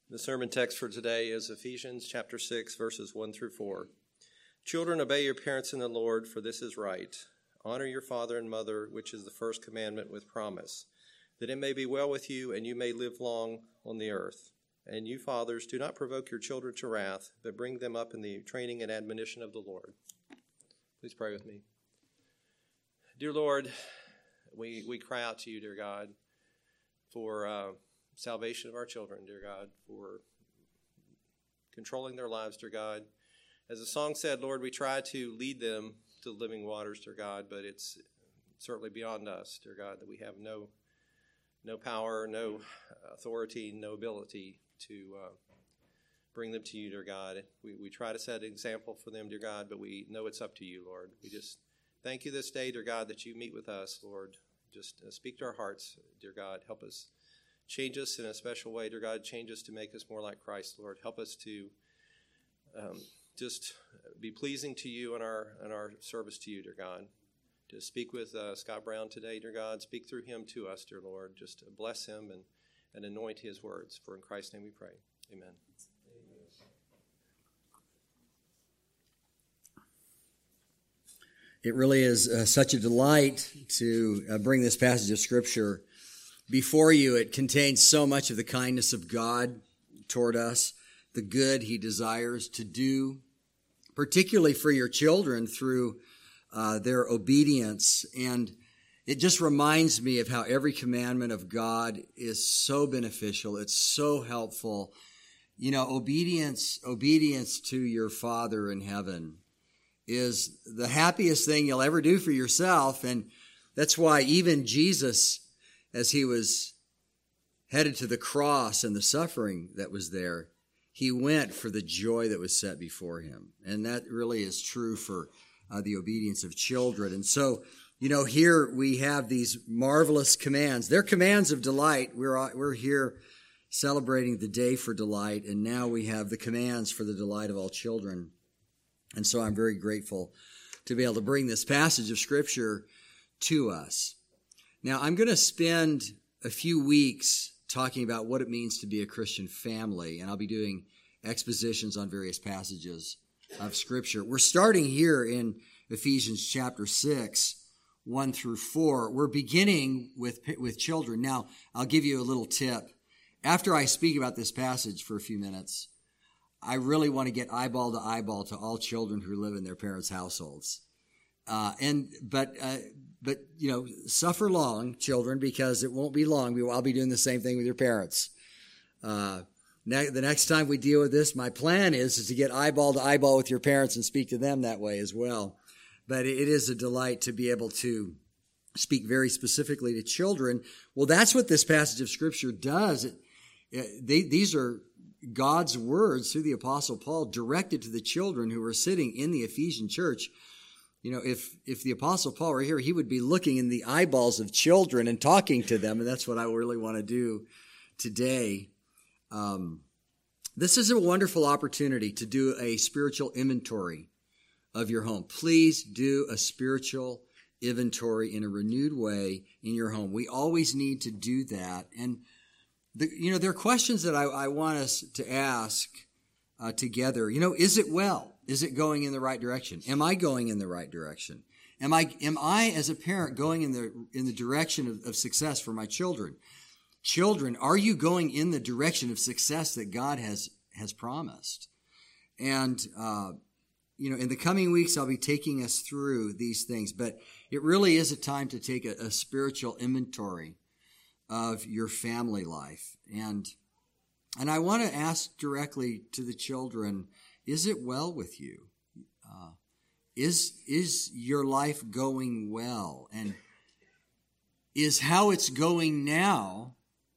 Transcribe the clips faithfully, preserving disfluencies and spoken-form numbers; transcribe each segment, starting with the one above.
The sermon text for today is Ephesians chapter six, verses one through four. Children, obey your parents in the Lord, for this is right. Honor your father and mother, which is the first commandment with promise, that it may be well with you and you may live long on the earth. And you fathers, do not provoke your children to wrath, but bring them up in the training and admonition of the Lord. Please pray with me. Dear Lord, we, we cry out to you, dear God, for uh, salvation of our children, dear God, for controlling their lives, dear God. As the song said, Lord, we try to lead them to living waters, dear God, but it's certainly beyond us, dear God, that we have no no power, no authority, no ability to uh, bring them to you, dear God. We, we try to set an example for them, dear God, but we know it's up to you, Lord. We just thank you this day, dear God, that you meet with us, Lord. Just uh, speak to our hearts, dear God. Help us. Change us in a special way, dear God. Change us to make us more like Christ, Lord. Help us to um, just be pleasing to you in our in our service to you, dear God. To speak with uh, Scott Brown today, dear God. Speak through him to us, dear Lord. Just bless him and, and anoint his words. For in Christ's name we pray. Amen. It really is uh, such a delight to uh, bring this passage of Scripture before you. It contains so much of the kindness of God toward us, the good he desires to do, particularly for your children through uh, their obedience. And it just reminds me of how every commandment of God is so beneficial. It's so helpful. You know, obedience, obedience to your Father in heaven is the happiest thing you'll ever do for yourself. And that's why even Jesus, as he was headed to the cross and the suffering that was there, he went for the joy that was set before him. And that really is true for uh, the obedience of children. And so, you know, here we have these marvelous commands. They're commands of delight. We're, we're here celebrating the day for delight, and now we have the commands for the delight of all children. And so I'm very grateful to be able to bring this passage of Scripture to us. Now, I'm going to spend a few weeks talking about what it means to be a Christian family, and I'll be doing expositions on various passages of Scripture. We're starting here in Ephesians chapter six, one through four. We're beginning with, with children. Now, I'll give you a little tip. After I speak about this passage for a few minutes, I really want to get eyeball to eyeball to all children who live in their parents' households. Uh, and, but, uh, but, you know, suffer long, children, because it won't be long. We, I'll be doing the same thing with your parents. Uh, ne- the next time we deal with this, my plan is, is to get eyeball to eyeball with your parents and speak to them that way as well. But it, it is a delight to be able to speak very specifically to children. Well, that's what this passage of Scripture does. It, it, they, these are God's words through the Apostle Paul directed to the children who were sitting in the Ephesian church. You know, if, if the Apostle Paul were here, he would be looking in the eyeballs of children and talking to them, and that's what I really want to do today. Um, this is a wonderful opportunity to do a spiritual inventory of your home. Please do a spiritual inventory in a renewed way in your home. We always need to do that. And The, you know, there are questions that I, I want us to ask uh, together. You know, is it well? Is it going in the right direction? Am I going in the right direction? Am I, am I as a parent going in the in the direction of, of success for my children? Children, are you going in the direction of success that God has has promised? And uh, you know, in the coming weeks, I'll be taking us through these things. But it really is a time to take a, a spiritual inventory of your family life. And and I want to ask directly to the children, is it well with you? Uh, is, is your life going well? And is how it's going now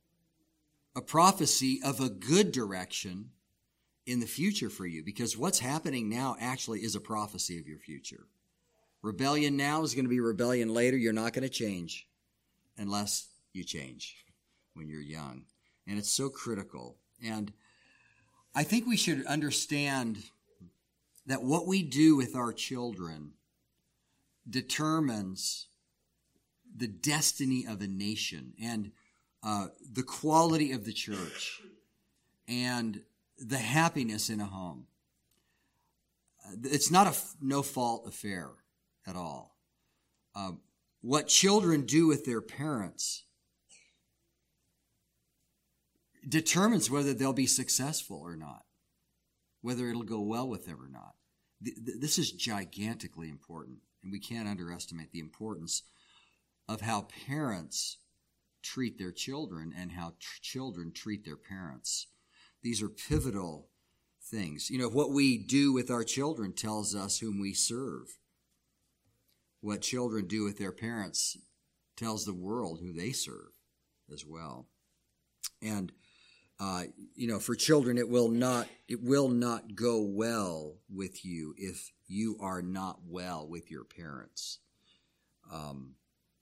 a prophecy of a good direction in the future for you? Because what's happening now actually is a prophecy of your future. Rebellion now is going to be rebellion later. You're not going to change unless you change when you're young. And it's so critical. And I think we should understand that what we do with our children determines the destiny of a nation and uh, the quality of the church and the happiness in a home. It's not a no-fault affair at all. Uh, what children do with their parents determines whether they'll be successful or not, whether it'll go well with them or not. This is gigantically important, and we can't underestimate the importance of how parents treat their children and how tr- children treat their parents. These are pivotal things. You know, what we do with our children tells us whom we serve. What children do with their parents tells the world who they serve as well. And Uh, you know, for children, it will not it will not go well with you if you are not well with your parents. Um,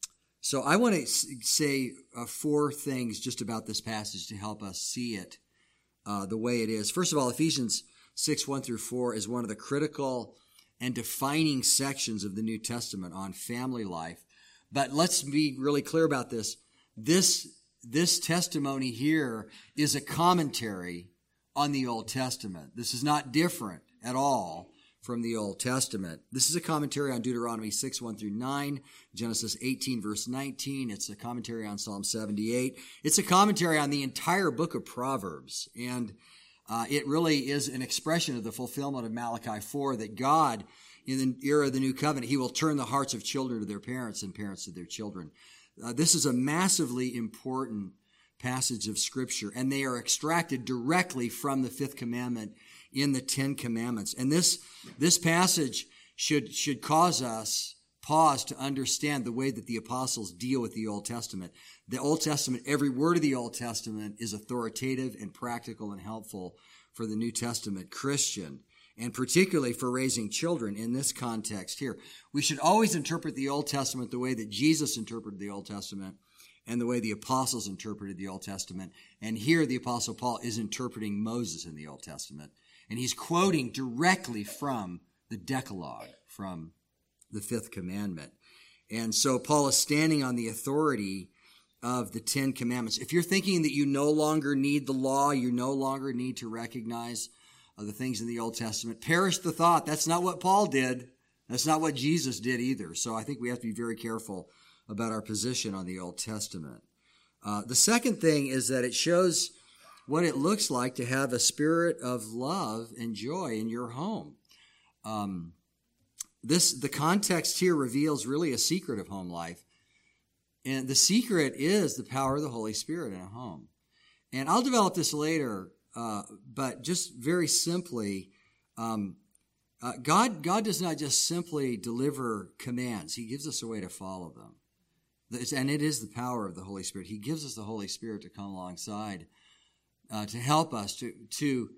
so I want to say uh, four things just about this passage to help us see it uh, the way it is. First of all, Ephesians six, one through four is one of the critical and defining sections of the New Testament on family life. But let's be really clear about this. This This testimony here is a commentary on the Old Testament. This is not different at all from the Old Testament. This is a commentary on Deuteronomy six, one through nine, Genesis eighteen, verse nineteen. It's a commentary on Psalm seventy-eight. It's a commentary on the entire book of Proverbs. And uh, it really is an expression of the fulfillment of Malachi four, that God, in the era of the New Covenant, he will turn the hearts of children to their parents and parents to their children. Uh, this is a massively important passage of Scripture, and they are extracted directly from the fifth commandment in the Ten Commandments. And this this passage should should cause us pause to understand the way that the apostles deal with the Old Testament. The Old Testament, every word of the Old Testament is authoritative and practical and helpful for the New Testament Christian, and particularly for raising children in this context here. We should always interpret the Old Testament the way that Jesus interpreted the Old Testament and the way the apostles interpreted the Old Testament. And here the Apostle Paul is interpreting Moses in the Old Testament. And he's quoting directly from the Decalogue, from the fifth commandment. And so Paul is standing on the authority of the Ten Commandments. If you're thinking that you no longer need the law, you no longer need to recognize of the things in the Old Testament, perish the thought. That's not what Paul did. That's not what Jesus did either. So I think we have to be very careful about our position on the Old Testament. Uh, the second thing is that it shows what it looks like to have a spirit of love and joy in your home. Um, this the context here reveals really a secret of home life. And the secret is the power of the Holy Spirit in a home. And I'll develop this later. Uh, but just very simply, um, uh, God God does not just simply deliver commands. He gives us a way to follow them. It's, and it is the power of the Holy Spirit. He gives us the Holy Spirit to come alongside, uh, to help us, to, to,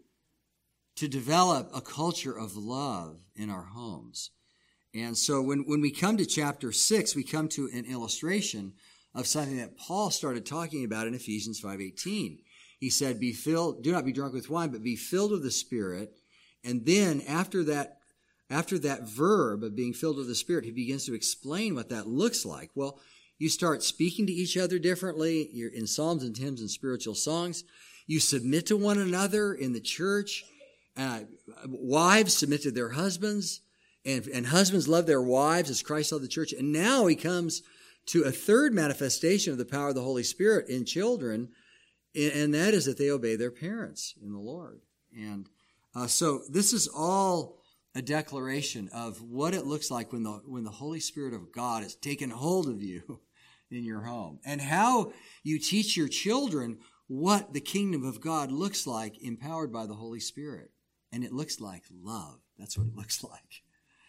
to develop a culture of love in our homes. And so when, when we come to chapter six, we come to an illustration of something that Paul started talking about in Ephesians five eighteen. He said, "Be filled, do not be drunk with wine, but be filled with the Spirit." And then after that, after that verb of being filled with the Spirit, he begins to explain what that looks like. Well, you start speaking to each other differently. You're in psalms and hymns and spiritual songs. You submit to one another in the church. Uh, wives submit to their husbands, and, and husbands love their wives as Christ loved the church. And now he comes to a third manifestation of the power of the Holy Spirit in children, and that is that they obey their parents in the Lord. And uh, so this is all a declaration of what it looks like when the when the Holy Spirit of God has taken hold of you in your home, and how you teach your children what the kingdom of God looks like empowered by the Holy Spirit. And it looks like love. That's what it looks like.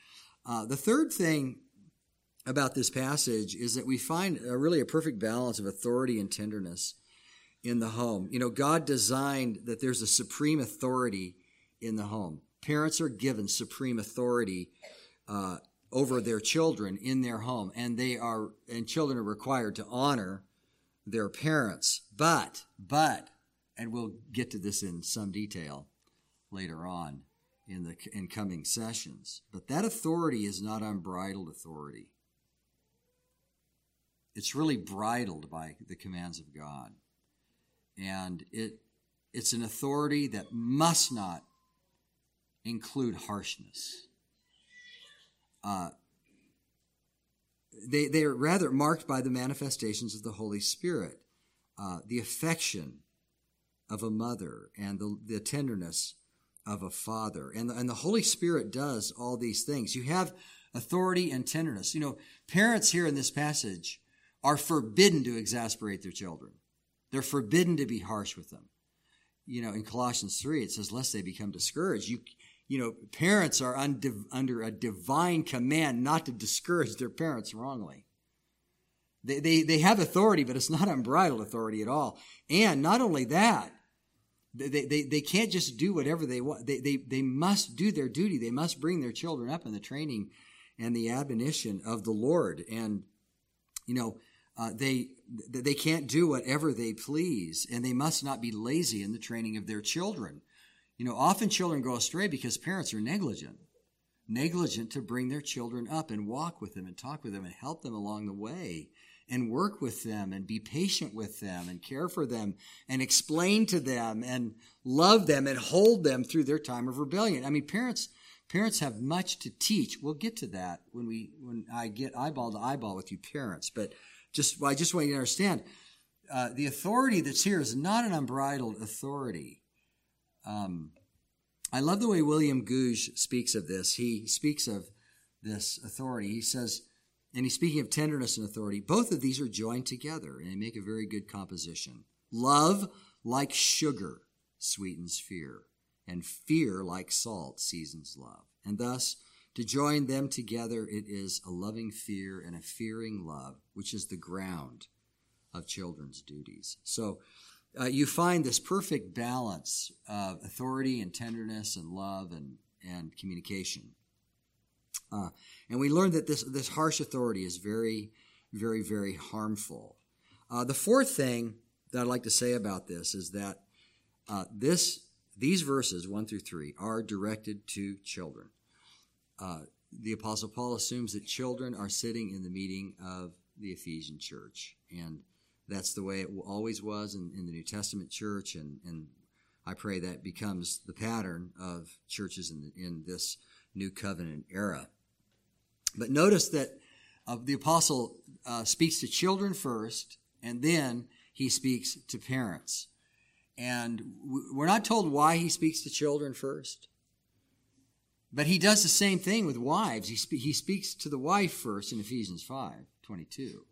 Uh, the third thing about this passage is that we find a, really a perfect balance of authority and tenderness in the home. You know, God designed that there's a supreme authority in the home. Parents are given supreme authority uh, over their children in their home, and they are, and children are required to honor their parents. But, but, and we'll get to this in some detail later on in the in coming sessions, but that authority is not unbridled authority. It's really bridled by the commands of God. And it it's an authority that must not include harshness. Uh, they, they are rather marked by the manifestations of the Holy Spirit, uh, the affection of a mother and the, the tenderness of a father. And the, and the Holy Spirit does all these things. You have authority and tenderness. You know, parents here in this passage are forbidden to exasperate their children. They're forbidden to be harsh with them. You know, in Colossians three, it says, lest they become discouraged. You, you know, parents are undiv- under a divine command not to discourage their parents wrongly. They, they, they have authority, but it's not unbridled authority at all. And not only that, They, they, they can't just do whatever they want. They, they, they must do their duty. They must bring their children up in the training and the admonition of the Lord. And, you know, uh, they, they can't do whatever they please, and they must not be lazy in the training of their children. You know, often children go astray because parents are negligent, negligent to bring their children up and walk with them and talk with them and help them along the way, and work with them and be patient with them and care for them and explain to them and love them and hold them through their time of rebellion. I mean, parents parents have much to teach. We'll get to that when we when I get eyeball to eyeball with you parents. But just I just want you to understand, uh, the authority that's here is not an unbridled authority. Um, I love the way William Gouge speaks of this. He speaks of this authority. He says, and he's speaking of tenderness and authority, both of these are joined together, and they make a very good composition. Love, like sugar, sweetens fear, and fear, like salt, seasons love. And thus, to join them together, it is a loving fear and a fearing love, which is the ground of children's duties. So uh, you find this perfect balance of authority and tenderness and love and, and communication. Uh, and we learned that this, this harsh authority is very, very, very harmful. Uh, the fourth thing that I'd like to say about this is that uh, this these verses, one through three, are directed to children. Uh, the Apostle Paul assumes that children are sitting in the meeting of the Ephesian church, and that's the way it always was in, in the New Testament church, and, and I pray that becomes the pattern of churches in, the, in this New Covenant era. But notice that uh, the apostle uh, speaks to children first, and then he speaks to parents. And w- we're not told why he speaks to children first, but he does the same thing with wives. He, spe- he speaks to the wife first in Ephesians five twenty-two.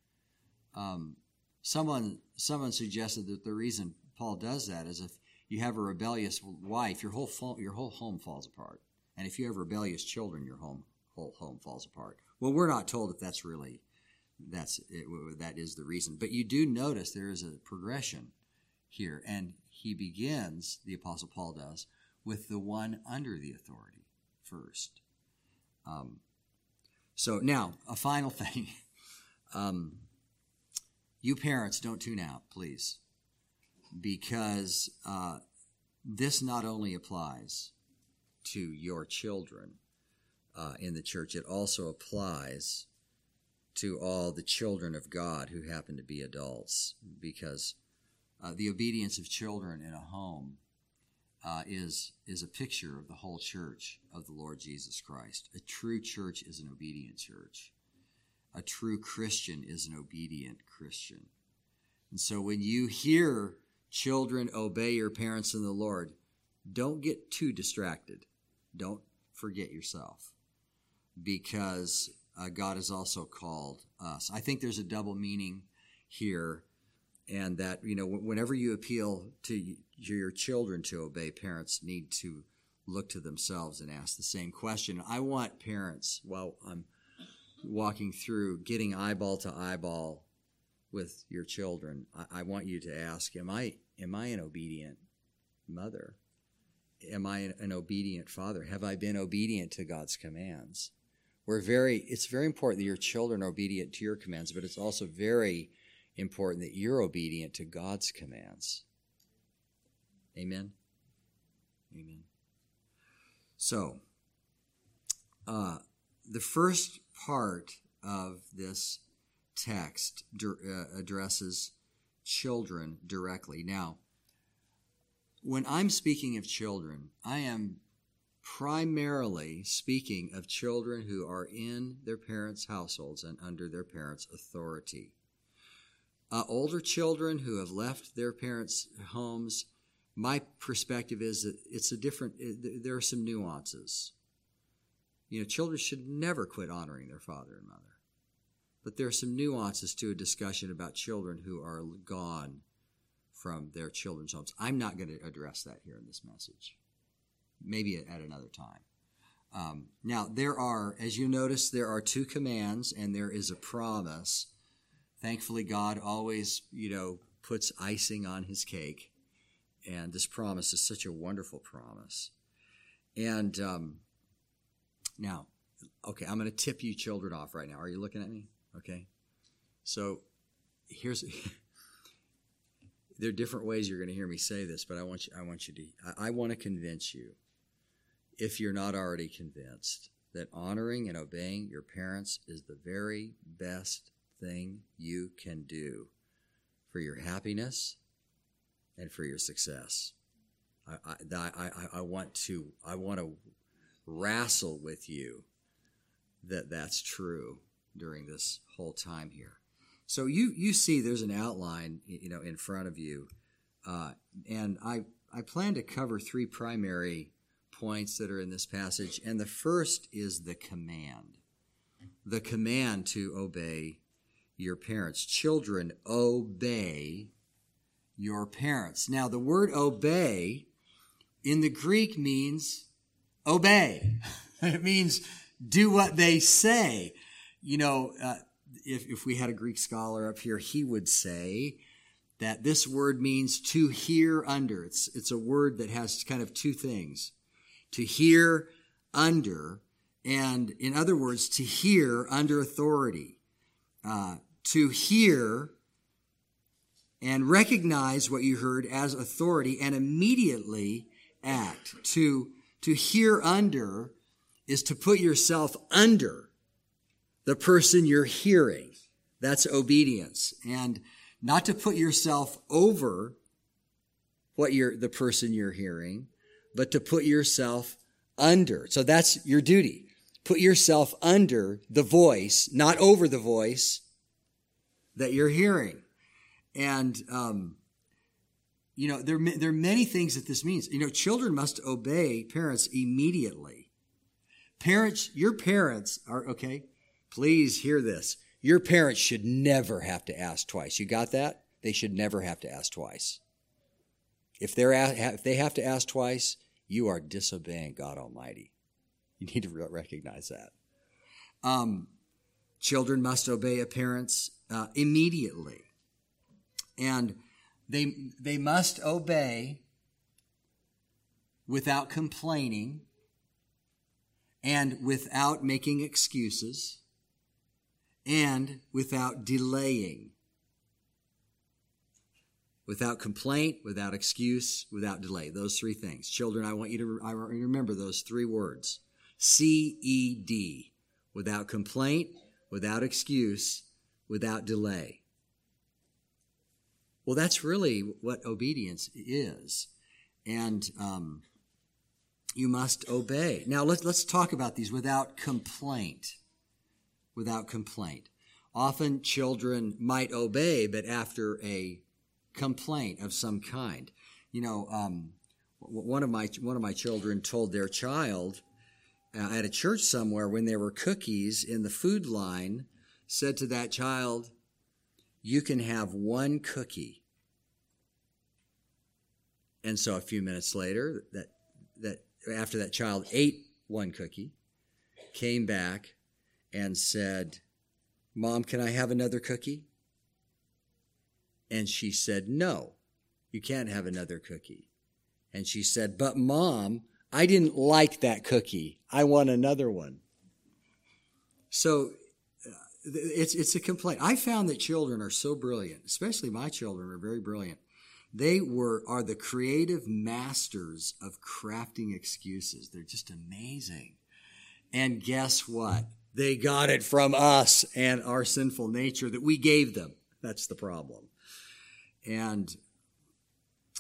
Um, someone, someone suggested that the reason Paul does that is if you have a rebellious wife, your whole, fo- your whole home falls apart. And if you have rebellious children, your home whole home falls apart. Well, we're not told if that's really that's it, that is the reason. But you do notice there is a progression here, and he begins, the Apostle Paul does, with the one under the authority first. Um, so now, a final thing. Um, you parents, don't tune out, please, because uh, this not only applies to your children uh, in the church, it also applies to all the children of God who happen to be adults, because uh, the obedience of children in a home uh, is is a picture of the whole church of the Lord Jesus Christ. A true church is an obedient church. A true Christian is an obedient Christian. And so when you hear children obey your parents in the Lord, don't get too distracted. Don't forget yourself, because uh, God has also called us. I think there's a double meaning here, and that, you know, whenever you appeal to your children to obey, parents need to look to themselves and ask the same question. I want parents, while I'm walking through, getting eyeball to eyeball with your children, I, I want you to ask, am I am I an obedient mother? Am I an obedient father? Have I been obedient to God's commands? We're very, it's very important that your children are obedient to your commands, but it's also very important that you're obedient to God's commands. Amen? Amen. So, uh, the first part of this text uh, addresses children directly. Now, when I'm speaking of children, I am primarily speaking of children who are in their parents' households and under their parents' authority. Uh, older children who have left their parents' homes, my perspective is that it's a different, there are some nuances. You know, children should never quit honoring their father and mother. But there are some nuances to a discussion about children who are gone from their children's homes. I'm not going to address that here in this message. Maybe at another time. Um, now, there are, as you notice, there are two commands and there is a promise. Thankfully, God always, you know, puts icing on his cake. And this promise is such a wonderful promise. And um, now, okay, I'm going to tip you children off right now. Are you looking at me? Okay. So here's, there are different ways you're going to hear me say this, but I want you, I want you to, I, I want to convince you, if you're not already convinced, that honoring and obeying your parents is the very best thing you can do for your happiness and for your success. I, I, I, I want to, I want to wrestle with you that that's true during this whole time here. So you, you see there's an outline, you know, in front of you. Uh, and I, I plan to cover three primary points that are in this passage. And the first is the command. The command to obey your parents. Children, obey your parents. Now, the word obey in the Greek means obey. It means do what they say. You know, uh, if, if we had a Greek scholar up here, he would say that this word means to hear under. It's, it's a word that has kind of two things. To hear under, and in other words, to hear under authority. Uh, to hear and recognize what you heard as authority and immediately act. To, to hear under is to put yourself under the person you're hearing. That's obedience. And not to put yourself over what you're, the person you're hearing, but to put yourself under. So that's your duty. Put yourself under the voice, not over the voice that you're hearing. And, um, you know, there, there are many things that this means. You know, children must obey parents immediately. Parents, your parents are, okay, please hear this. Your parents should never have to ask twice. You got that? They should never have to ask twice. If they're if they have to ask twice, you are disobeying God Almighty. You need to recognize that. Um, children must obey a parents uh, immediately, and they they must obey without complaining and without making excuses and without delaying. Without complaint, without excuse, without delay. Those three things. Children, I want you to I remember those three words. C E D. Without complaint, without excuse, without delay. Well, that's really what obedience is. And um, you must obey. Now, let's, let's talk about these without complaint. Without complaint. Often children might obey, but after a complaint of some kind. You know, um, one of my one of my children told their child uh, at a church somewhere when there were cookies in the food line, said to that child, "You can have one cookie." And so a few minutes later, that that after that child ate one cookie, came back and said, "Mom, can I have another cookie?" And she said, "No, you can't have another cookie." And she said, "But Mom, I didn't like that cookie. I want another one." So uh, it's it's a complaint. I found that children are so brilliant, especially my children are very brilliant. They were are the creative masters of crafting excuses. They're just amazing. And guess what? They got it from us and our sinful nature that we gave them. That's the problem. And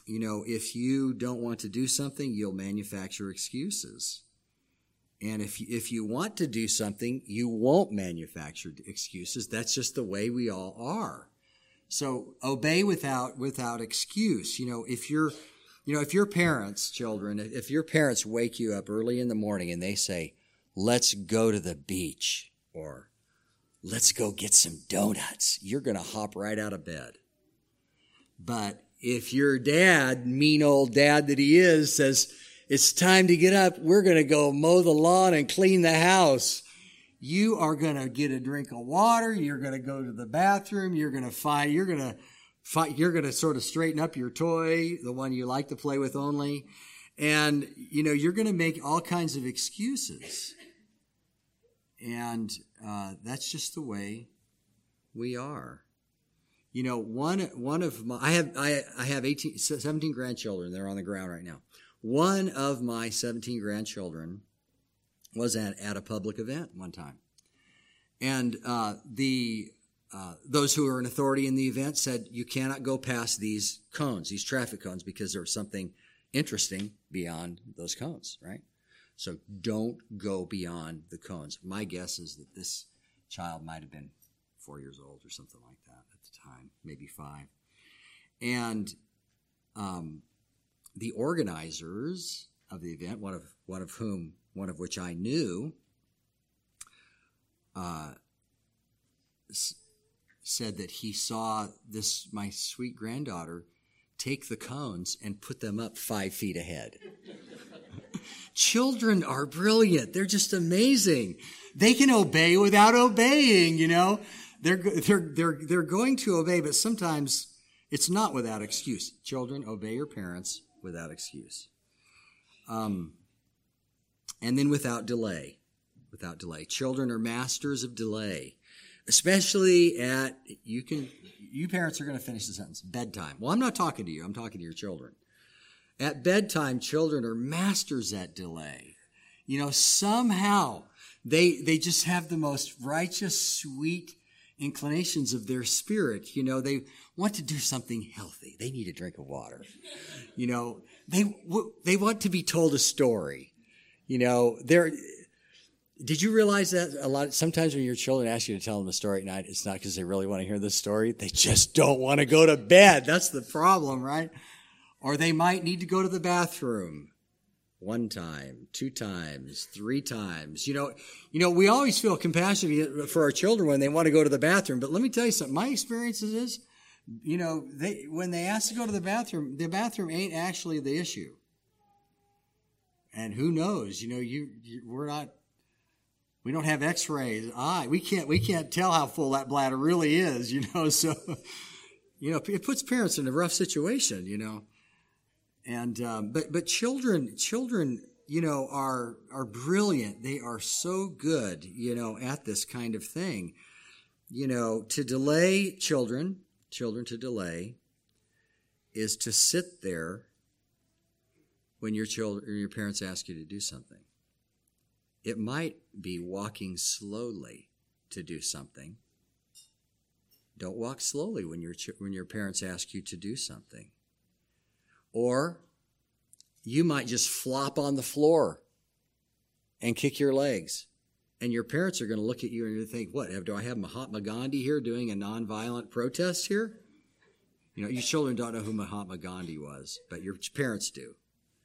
you know, if you don't want to do something, you'll manufacture excuses. And if you, if you want to do something, you won't manufacture excuses. That's just the way we all are. So obey without without excuse. You know, if you're, you know, if your parents, children, if your parents wake you up early in the morning and they say, "Let's go to the beach," or "Let's go get some donuts," you're going to hop right out of bed. But if your dad, mean old dad that he is, says, "It's time to get up, we're going to go mow the lawn and clean the house," you are going to get a drink of water, you're going to go to the bathroom, you're going to find, you're going to find, you're going to sort of straighten up your toy, the one you like to play with only, and, you know, you're going to make all kinds of excuses. And uh, that's just the way we are. You know, one one of my I have I I have eighteen, seventeen grandchildren. They're on the ground right now. One of my seventeen grandchildren was at, at a public event one time, and uh, the uh, those who were in authority in the event said, "You cannot go past these cones, these traffic cones, because there's something interesting beyond those cones, right? So don't go beyond the cones." My guess is that this child might have been four years old or something like that at the time, maybe five. And um, the organizers of the event, one of one of whom, one of which I knew, uh, s- said that he saw this, my sweet granddaughter, take the cones and put them up five feet ahead. Children are brilliant. They're just amazing. They can obey without obeying, you know. They're they're they're they're going to obey, but sometimes it's not without excuse. Children, obey your parents without excuse. Um, and then without delay. Without delay. Children are masters of delay. Especially at, you can, you parents are going to finish the sentence, bedtime. Well, I'm not talking to you. I'm talking to your children. At bedtime, children are masters at delay. You know, somehow they they just have the most righteous, sweet inclinations of their spirit. You know, they want to do something healthy. They need a drink of water. You know, they they want to be told a story. You know, they're... Did you realize that a lot? Sometimes when your children ask you to tell them a story at night, it's not because they really want to hear the story. They just don't want to go to bed. That's the problem, right? Or they might need to go to the bathroom one time, two times, three times. You know, you know, we always feel compassion for our children when they want to go to the bathroom. But let me tell you something. My experience is, you know, they when they ask to go to the bathroom, the bathroom ain't actually the issue. And who knows? You know, you, you we're not. We don't have X-rays. Eye. We can't. We can't tell how full that bladder really is. You know. So, you know, it puts parents in a rough situation. You know. And um, but but children children you know are are brilliant. They are so good. You know, at this kind of thing. You know, to delay children children to delay is to sit there when your children or your parents ask you to do something. It might be walking slowly to do something. Don't walk slowly when your when your parents ask you to do something. Or you might just flop on the floor and kick your legs. And your parents are going to look at you and you think, what, do I have Mahatma Gandhi here doing a nonviolent protest here? You know, your children don't know who Mahatma Gandhi was, but your parents do.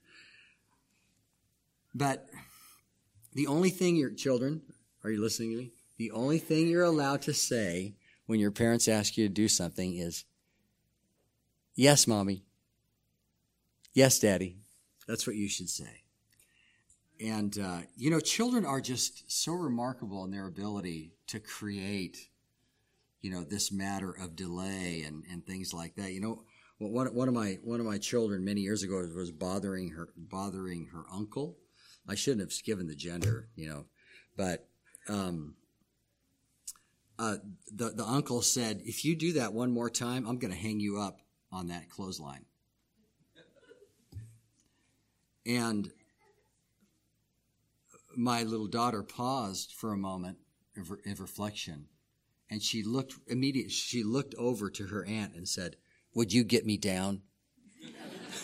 But the only thing your children, are you listening to me? The only thing you're allowed to say when your parents ask you to do something is, yes, Mommy. Yes, Daddy. That's what you should say. And, uh, you know, children are just so remarkable in their ability to create, you know, this matter of delay and, and things like that. You know, one, one of my one of my children many years ago was bothering her bothering her uncle. I shouldn't have given the gender, you know, but um, uh, the the uncle said, if you do that one more time, I'm going to hang you up on that clothesline. And my little daughter paused for a moment of, of reflection, and she looked immediately. She looked over to her aunt and said, "Would you get me down?"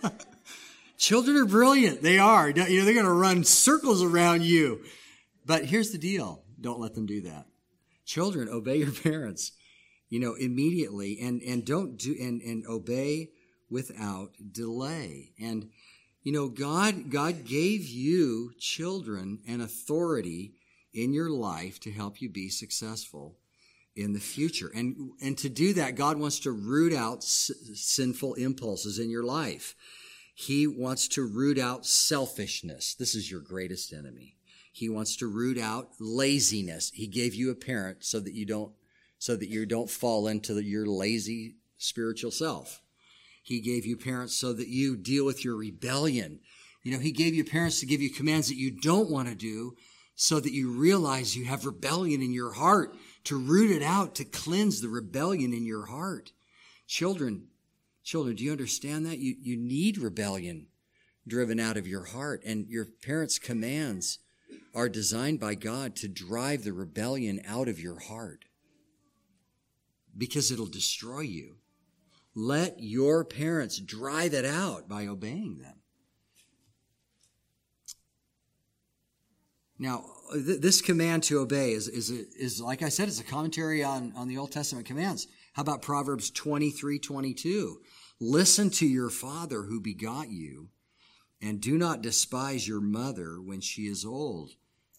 Children are brilliant. They are. You know, they're going to run circles around you. But here's the deal. Don't let them do that. Children, obey your parents, you know, immediately, and, and don't do, and, and obey without delay. And, you know, God, God gave you children and authority in your life to help you be successful in the future. And, and to do that, God wants to root out s- sinful impulses in your life. He wants to root out selfishness. This is your greatest enemy. He wants to root out laziness. He gave you a parent so that you don't, so that you don't fall into the, your lazy spiritual self. He gave you parents so that you deal with your rebellion. You know, he gave you parents to give you commands that you don't want to do so that you realize you have rebellion in your heart, to root it out, to cleanse the rebellion in your heart. Children, children, do you understand that? You, you need rebellion driven out of your heart, and your parents' commands are designed by God to drive the rebellion out of your heart because it'll destroy you. Let your parents drive it out by obeying them. Now, th- this command to obey is, is, is, like I said, it's a commentary on, on the Old Testament commands. How about Proverbs twenty-three twenty-two? Listen to your father who begot you, and do not despise your mother when she is old.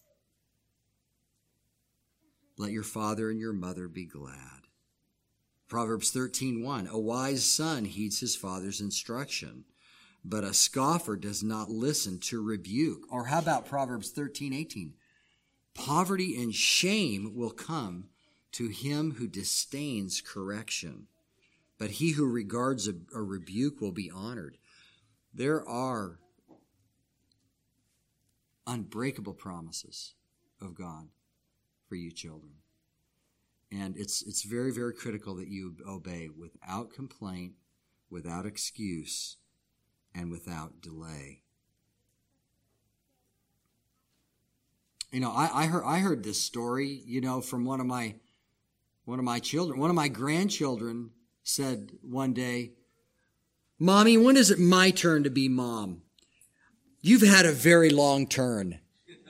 Let your father and your mother be glad. Proverbs thirteen one, a wise son heeds his father's instruction, but a scoffer does not listen to rebuke. Or how about Proverbs thirteen eighteen, poverty and shame will come to him who disdains correction, but he who regards a, a rebuke will be honored. There are unbreakable promises of God for you children. And it's it's very, very critical that you obey without complaint, without excuse, and without delay. You know, I, I heard I heard this story, you know, from one of my one of my children. One of my grandchildren said one day, "Mommy, when is it my turn to be mom? You've had a very long turn."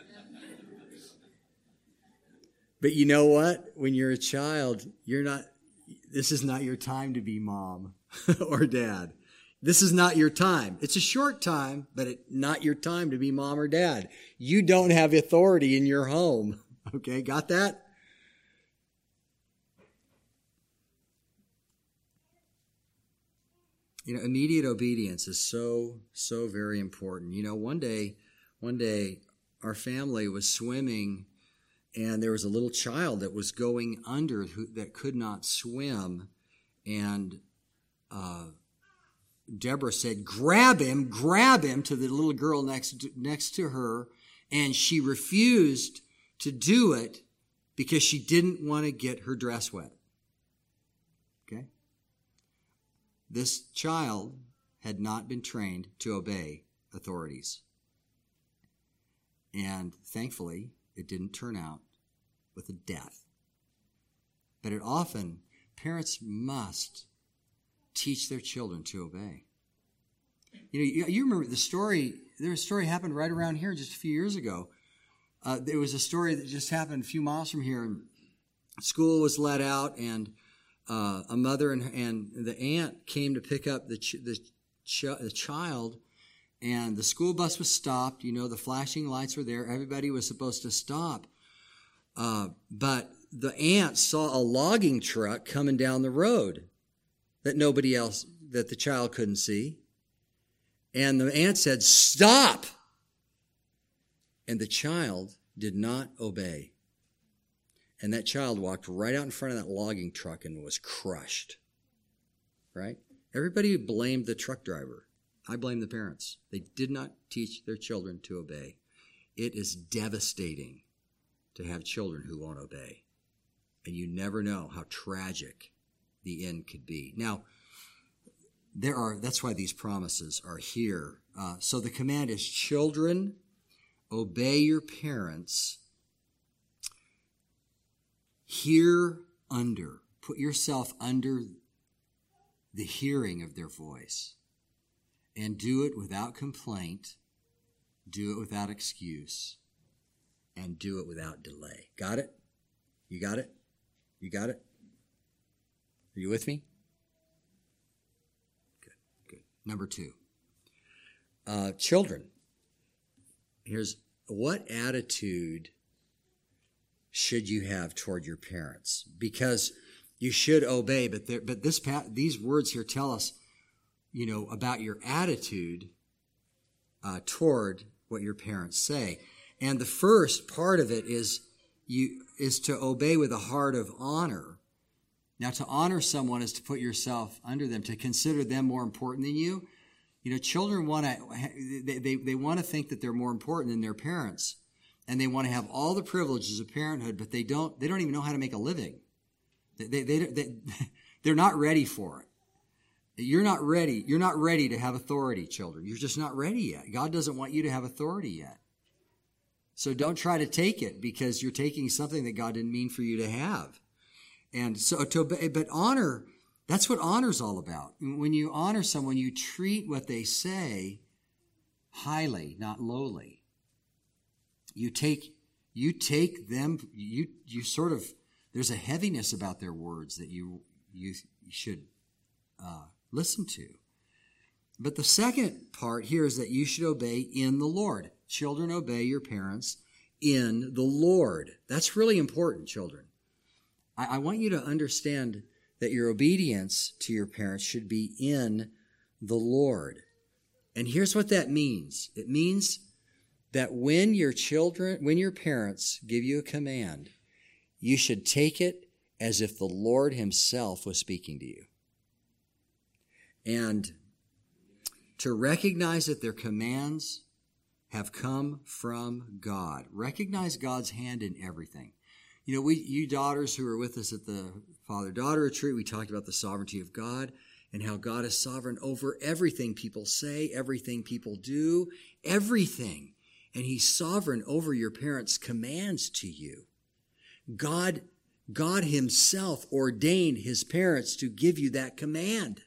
But you know what? When you're a child, you're not, this is not your time to be mom or dad. This is not your time. It's a short time, but it, not your time to be mom or dad. You don't have authority in your home. Okay, got that? You know, immediate obedience is so, so very important. You know, one day, one day, our family was swimming, and there was a little child that was going under who, that could not swim. And uh, Deborah said, grab him, grab him to the little girl next to, next to her. And she refused to do it because she didn't want to get her dress wet. Okay? This child had not been trained to obey authorities. And thankfully, it didn't turn out with a death. But it often, parents must teach their children to obey. You know, you, you remember the story, there was a story happened right around here just a few years ago. Uh, there was a story that just happened a few miles from here. And school was let out, and uh, a mother and, and the aunt came to pick up the, ch- the, ch- the child, and the school bus was stopped. You know, the flashing lights were there. Everybody was supposed to stop. Uh, but the aunt saw a logging truck coming down the road that nobody else, that the child couldn't see. And the aunt said, stop! And the child did not obey. And that child walked right out in front of that logging truck and was crushed. Right? Everybody blamed the truck driver. I blame the parents. They did not teach their children to obey. It is devastating to have children who won't obey. And you never know how tragic the end could be. Now, there are, that's why these promises are here. Uh, so the command is, children, obey your parents. Hear under. Put yourself under the hearing of their voice. and do it without complaint, do it without excuse, and do it without delay. Got it? You got it? You got it? Are you with me? Good, good. Number two. Uh, children, here's what attitude should you have toward your parents? Because you should obey, but there, but this these words here tell us, you know, about your attitude uh, toward what your parents say. And the first part of it is you is to obey with a heart of honor. Now, to honor someone is to put yourself under them, to consider them more important than you. You know, children want to they they, they want to think that they're more important than their parents, and they want to have all the privileges of parenthood, but they don't they don't even know how to make a living. They, they, they, they're not ready for it. You're not ready. You're not ready to have authority, children. You're just not ready yet. God doesn't want you to have authority yet. So don't try to take it because you're taking something that God didn't mean for you to have. And so to obey, but honor, that's what honor's all about. When you honor someone, you treat what they say highly, not lowly. You take, you take them, you, you sort of, there's a heaviness about their words that you you should uh, listen to. But the second part here is that you should obey in the Lord. Children, obey your parents in the Lord. That's really important, children. I, I want you to understand that your obedience to your parents should be in the Lord. And here's what that means. It means that when your children, when your parents give you a command, you should take it as if the Lord himself was speaking to you. And to recognize that their commands have come from God. Recognize God's hand in everything. You know, we, you daughters who were with us at the father-daughter retreat, we talked about the sovereignty of God and how God is sovereign over everything people say, everything people do, everything. And he's sovereign over your parents' commands to you. God, God himself ordained his parents to give you that command.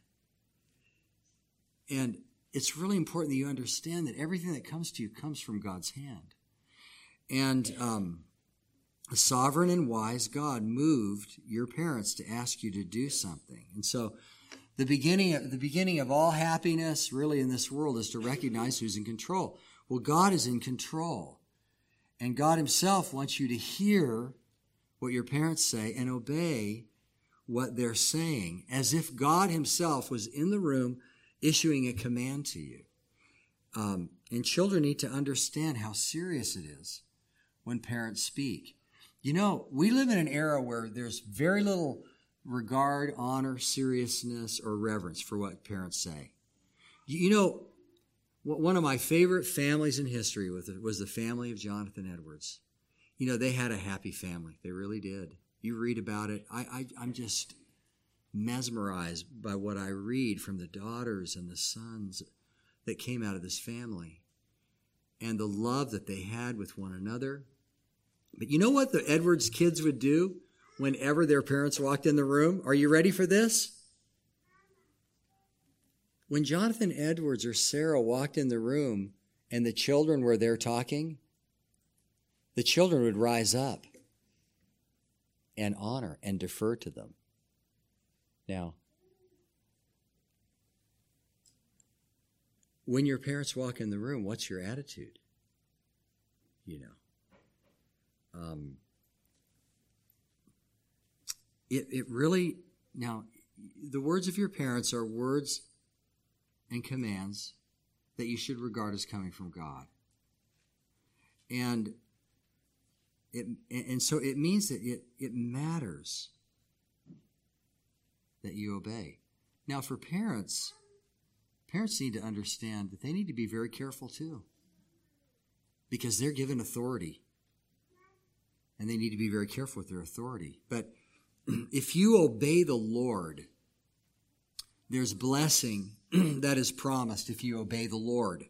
And it's really important that you understand that everything that comes to you comes from God's hand. And um, a sovereign and wise God moved your parents to ask you to do something. And so the beginning of, the beginning of all happiness really in this world is to recognize who's in control. Well, God is in control. And God himself wants you to hear what your parents say and obey what they're saying, as if God himself was in the room issuing a command to you. Um, and children need to understand how serious it is when parents speak. You know, we live in an era where there's very little regard, honor, seriousness, or reverence for what parents say. You know, one of my favorite families in history was the family of Jonathan Edwards. You know, they had a happy family. They really did. You read about it. I, I, I'm just mesmerized by what I read from the daughters and the sons that came out of this family and the love that they had with one another. But you know what the Edwards kids would do whenever their parents walked in the room? Are you ready for this? When Jonathan Edwards or Sarah walked in the room and the children were there talking, the children would rise up and honor and defer to them. Now, when your parents walk in the room, what's your attitude? You know, um, it it really now the words of your parents are words and commands that you should regard as coming from God, and it and so it means that it it matters that you obey. Now, for parents, parents need to understand that they need to be very careful too, because they're given authority, and they need to be very careful with their authority. But if you obey the Lord, there's blessing that is promised if you obey the Lord.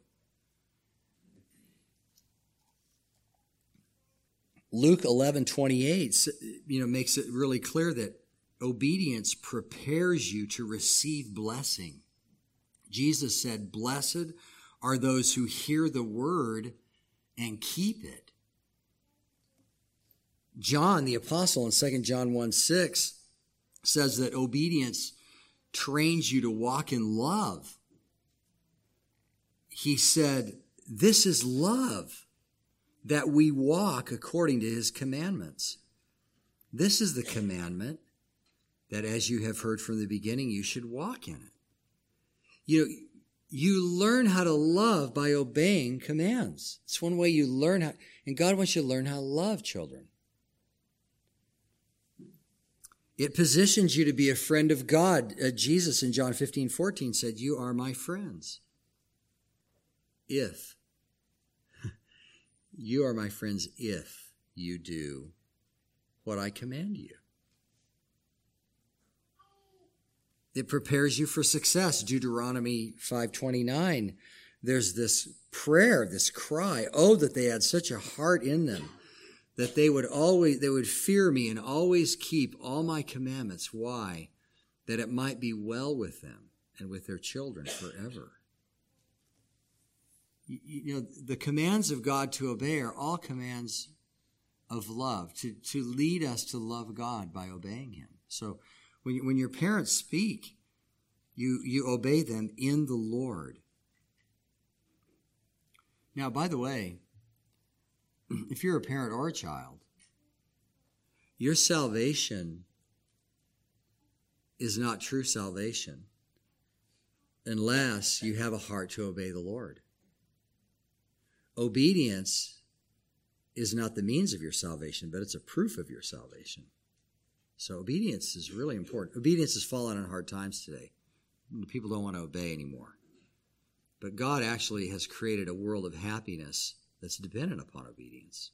Luke eleven twenty-eight, you know, makes it really clear that obedience prepares you to receive blessing. Jesus said, "Blessed are those who hear the word and keep it." John, the apostle, in Second John one six, says that obedience trains you to walk in love. He said, "This is love, that we walk according to his commandments. This is the commandment, that as you have heard from the beginning, you should walk in it." You know, you learn how to love by obeying commands. It's one way you learn how, and God wants you to learn how to love children. It positions you to be a friend of God. Uh, Jesus in John fifteen fourteen said, "You are my friends. If, you are my friends if you do what I command you." It prepares you for success. Deuteronomy five twenty-nine, there's this prayer, this cry, oh, that they had such a heart in them, that they would always, they would fear me and always keep all my commandments. Why? That it might be well with them and with their children forever. You, you know, the commands of God to obey are all commands of love, to, to lead us to love God by obeying him. So when, you, when your parents speak, you, you obey them in the Lord. Now, by the way, if you're a parent or a child, your salvation is not true salvation unless you have a heart to obey the Lord. Obedience is not the means of your salvation, but it's a proof of your salvation. So obedience is really important. Obedience has fallen on hard times today. People don't want to obey anymore. But God actually has created a world of happiness that's dependent upon obedience.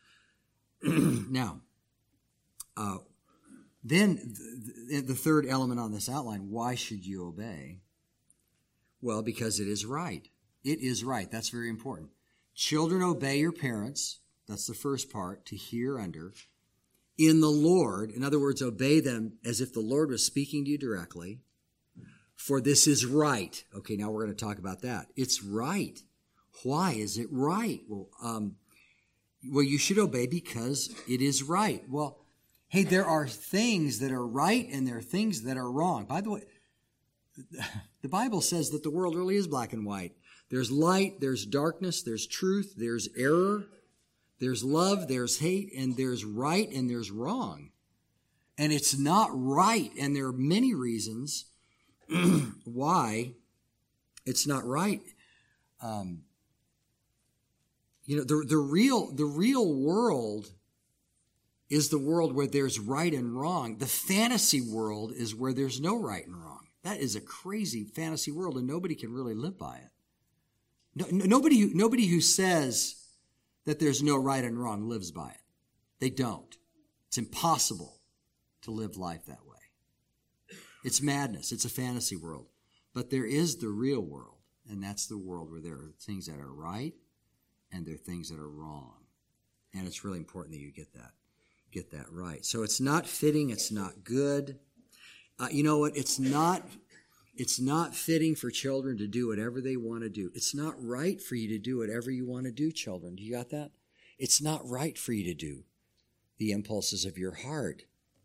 Now, uh, then the, the third element on this outline, why should you obey? Well, because it is right. It is right. That's very important. Children, obey your parents. That's the first part, to hear under. In the Lord, in other words, obey them as if the Lord was speaking to you directly. For this is right. Okay, now we're going to talk about that. It's right. Why is it right? Well, um, well, you should obey because it is right. Well, hey, there are things that are right and there are things that are wrong. By the way, the Bible says that the world really is black and white. There's light, there's darkness, there's truth, there's error, there's love, there's hate, and there's right and there's wrong. And it's not right, and there are many reasons why it's not right. Um, you know, the the real the real world is the world where there's right and wrong. The fantasy world is where there's no right and wrong. That is a crazy fantasy world, and nobody can really live by it. No, nobody, nobody who says that there's no right and wrong lives by it. They don't. It's impossible to live life that way. It's madness. It's a fantasy world. But there is the real world, and that's the world where there are things that are right and there are things that are wrong. And it's really important that you get that, get that right. So it's not fitting. It's not good. Uh, you know what? It's not... It's not fitting for children to do whatever they want to do. It's not right for you to do whatever you want to do, children. Do you got that? It's not right for you to do the impulses of your heart.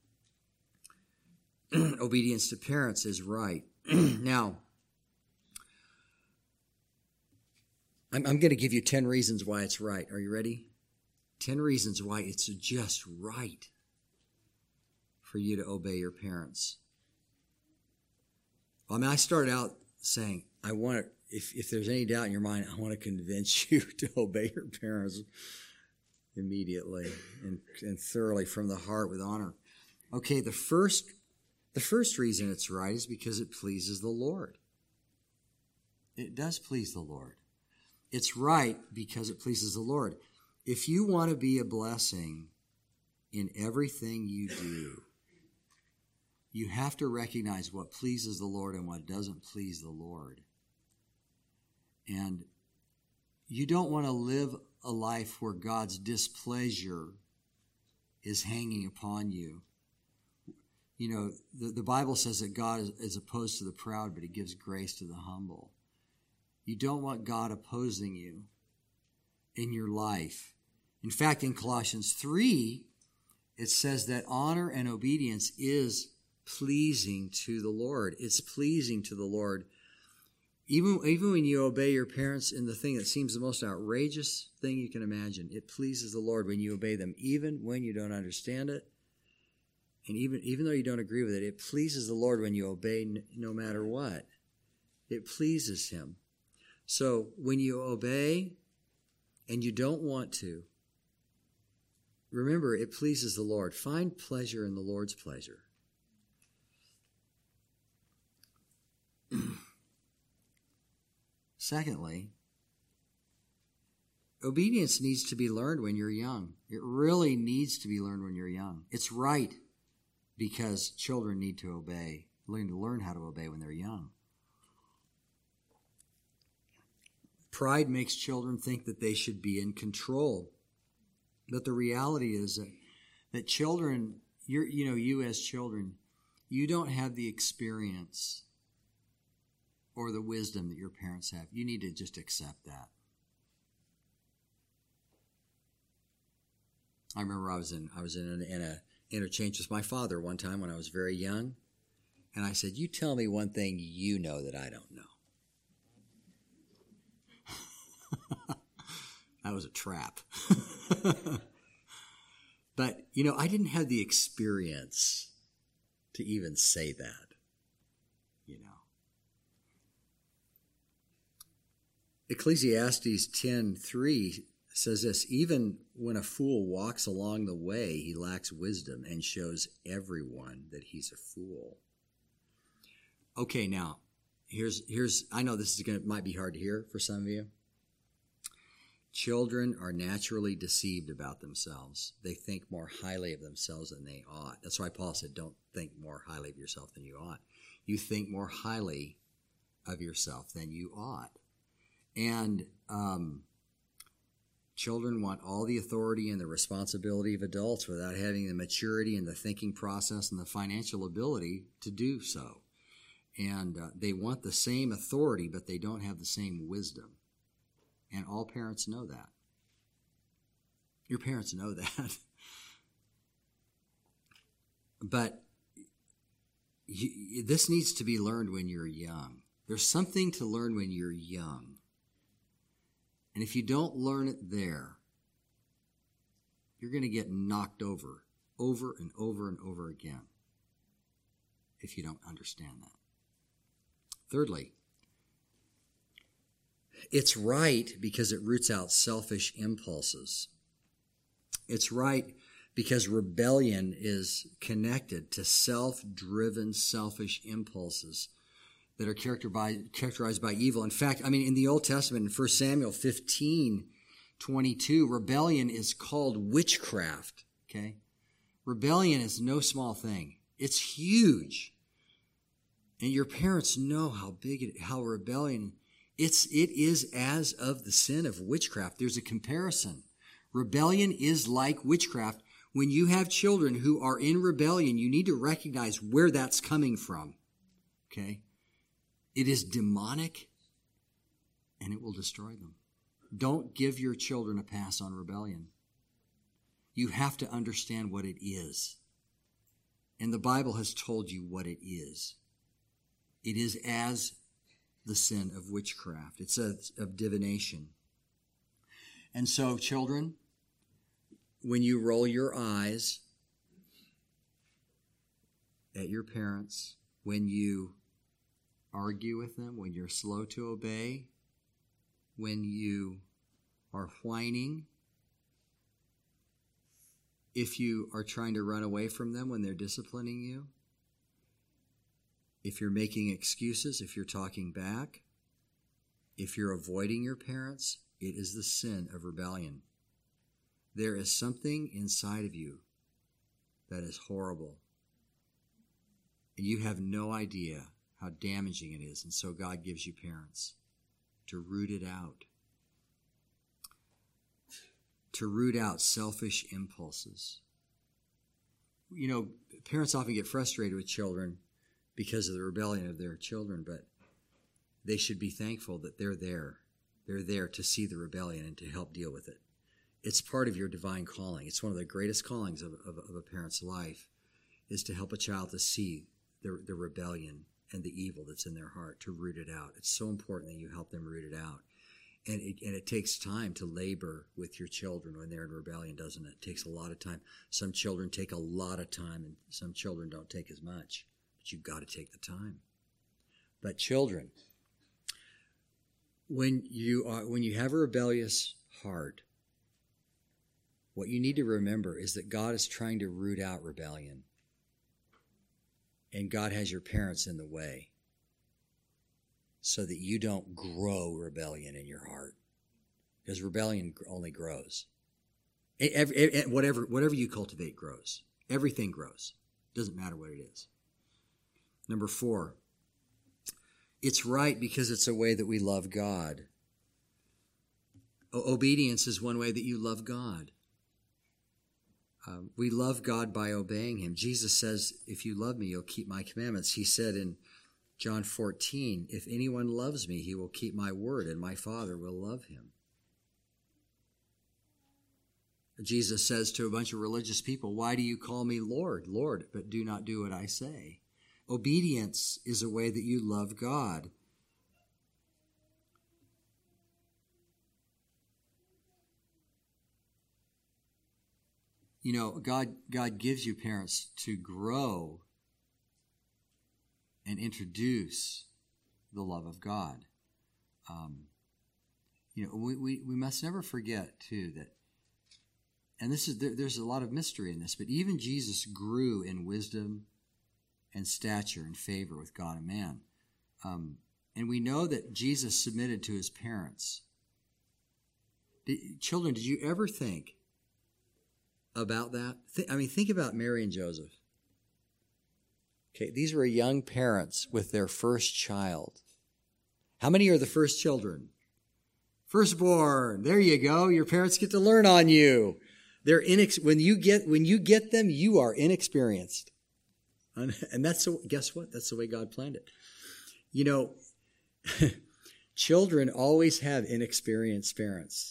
Obedience to parents is right. Now, I'm, I'm going to give you ten reasons why it's right. Are you ready? ten reasons why it's just right for you to obey your parents. I mean, I started out saying, I want to, if, if there's any doubt in your mind, I want to convince you to obey your parents immediately and, and thoroughly from the heart with honor. Okay, the first, the first reason it's right is because it pleases the Lord. It does please the Lord. It's right because it pleases the Lord. If you want to be a blessing in everything you do, you have to recognize what pleases the Lord and what doesn't please the Lord. And you don't want to live a life where God's displeasure is hanging upon you. You know, the, the Bible says that God is, is opposed to the proud, but he gives grace to the humble. You don't want God opposing you in your life. In fact, in Colossians three, it says that honor and obedience is pleasing to the Lord. It's pleasing to the Lord. Even, even when you obey your parents in the thing that seems the most outrageous thing you can imagine, it pleases the Lord when you obey them, even when you don't understand it. And even, even though you don't agree with it, it pleases the Lord when you obey n- no matter what. It pleases him. So when you obey and you don't want to, remember, it pleases the Lord. Find pleasure in the Lord's pleasure. Secondly, obedience needs to be learned when you're young. It really needs to be learned when you're young. It's right because children need to obey, learn to learn how to obey when they're young. Pride makes children think that they should be in control. But the reality is that, that children, you're, you know, you as children, you don't have the experience or the wisdom that your parents have. You need to just accept that. I remember I was in I was in an in a interchange with my father one time when I was very young, and I said, "You tell me one thing you know that I don't know." That was a trap. But, you know, I didn't have the experience to even say that, you know. Ecclesiastes ten three says this, even when a fool walks along the way, he lacks wisdom and shows everyone that he's a fool. Okay, now, here's, here's I know this is gonna might be hard to hear for some of you. Children are naturally deceived about themselves. They think more highly of themselves than they ought. That's why Paul said, don't think more highly of yourself than you ought. You think more highly of yourself than you ought. And um, children want all the authority and the responsibility of adults without having the maturity and the thinking process and the financial ability to do so. And uh, they want the same authority, but they don't have the same wisdom. And all parents know that. Your parents know that. But you, this needs to be learned when you're young. There's something to learn when you're young. And if you don't learn it there, you're going to get knocked over, over and over and over again, if you don't understand that. Thirdly, it's right because it roots out selfish impulses. It's right because rebellion is connected to self-driven, selfish impulses that are character by, characterized by evil. In fact, I mean, in the Old Testament, in First Samuel fifteen twenty-two, rebellion is called witchcraft, okay? Rebellion is no small thing. It's huge. And your parents know how big it, how rebellion It's, it is as of the sin of witchcraft. There's a comparison. Rebellion is like witchcraft. When you have children who are in rebellion, you need to recognize where that's coming from. Okay? It is demonic, and it will destroy them. Don't give your children a pass on rebellion. You have to understand what it is. And the Bible has told you what it is. It is as the sin of witchcraft. It's a, of divination. And so, children, when you roll your eyes at your parents, when you argue with them, when you're slow to obey, when you are whining, if you are trying to run away from them when they're disciplining you, if you're making excuses, if you're talking back, if you're avoiding your parents, it is the sin of rebellion. There is something inside of you that is horrible. And you have no idea how damaging it is. And so God gives you parents to root it out. To root out selfish impulses. you know, parents often get frustrated with children because of the rebellion of their children, but they should be thankful that they're there. They're there to see the rebellion and to help deal with it. It's part of your divine calling. It's one of the greatest callings of, of, of a parent's life, is to help a child to see the, the rebellion and the evil that's in their heart, to root it out. It's so important that you help them root it out. And it, and it takes time to labor with your children when they're in rebellion, doesn't it? It takes a lot of time. Some children take a lot of time, and some children don't take as much. But you've got to take the time. But children, when you are when you have a rebellious heart, what you need to remember is that God is trying to root out rebellion. And God has your parents in the way so that you don't grow rebellion in your heart. Because rebellion only grows. Every, whatever, whatever you cultivate grows. Everything grows. Doesn't matter what it is. Number four, it's right because it's a way that we love God. O- obedience is one way that you love God. Um, we love God by obeying him. Jesus says, if you love me, you'll keep my commandments. He said in John fourteen, if anyone loves me, he will keep my word, and my Father will love him. Jesus says to a bunch of religious people, why do you call me Lord, Lord, but do not do what I say? Obedience is a way that you love God. You know, God, God gives you parents to grow and introduce the love of God. Um, you know, we, we, we must never forget, too, that, and this is there, there's a lot of mystery in this, but even Jesus grew in wisdom and stature and favor with God and man. Um, and we know that Jesus submitted to his parents. Did, children, did you ever think about that? Th- I mean, think about Mary and Joseph. Okay, these were young parents with their first child. How many are the first children? Firstborn. There you go. Your parents get to learn on you. They're inex- when you get when you get them, you are inexperienced. And, and that's the, guess what? That's the way God planned it. You know, children always have inexperienced parents.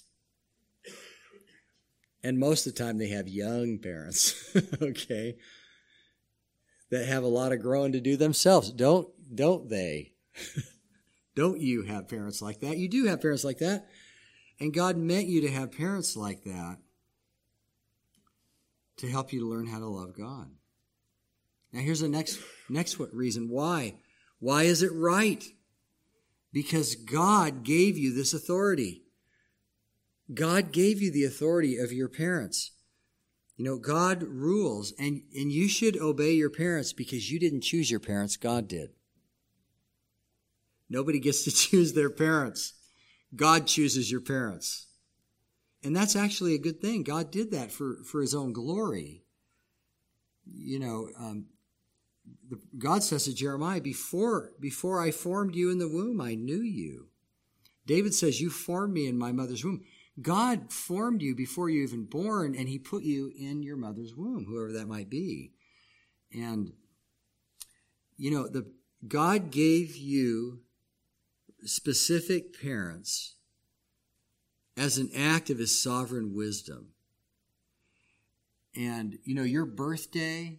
And most of the time they have young parents, okay, that have a lot of growing to do themselves. Don't, don't they? Don't you have parents like that? You do have parents like that. And God meant you to have parents like that to help you to learn how to love God. Now here's the next, next reason why. Why is it right? Because God gave you this authority. God gave you the authority of your parents. You know, God rules, and, and you should obey your parents because you didn't choose your parents, God did. Nobody gets to choose their parents. God chooses your parents. And that's actually a good thing. God did that for, for his own glory. You know, um, the, God says to Jeremiah, before, before I formed you in the womb, I knew you. David says, you formed me in my mother's womb. God formed you before you were even born, and he put you in your mother's womb, whoever that might be. And, you know, the God gave you specific parents as an act of his sovereign wisdom. And, you know, your birthday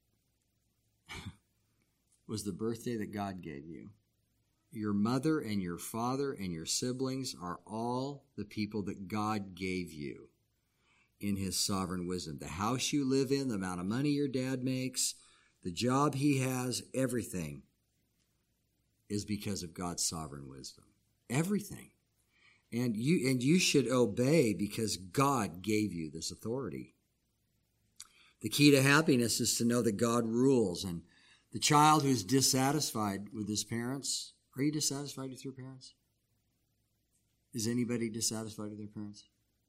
was the birthday that God gave you. Your mother and your father and your siblings are all the people that God gave you in his sovereign wisdom. The house you live in, the amount of money your dad makes, the job he has, everything is because of God's sovereign wisdom. Everything. And you and you should obey because God gave you this authority. The key to happiness is to know that God rules. And the child who's dissatisfied with his parents, are you dissatisfied with your parents? Is anybody dissatisfied with their parents?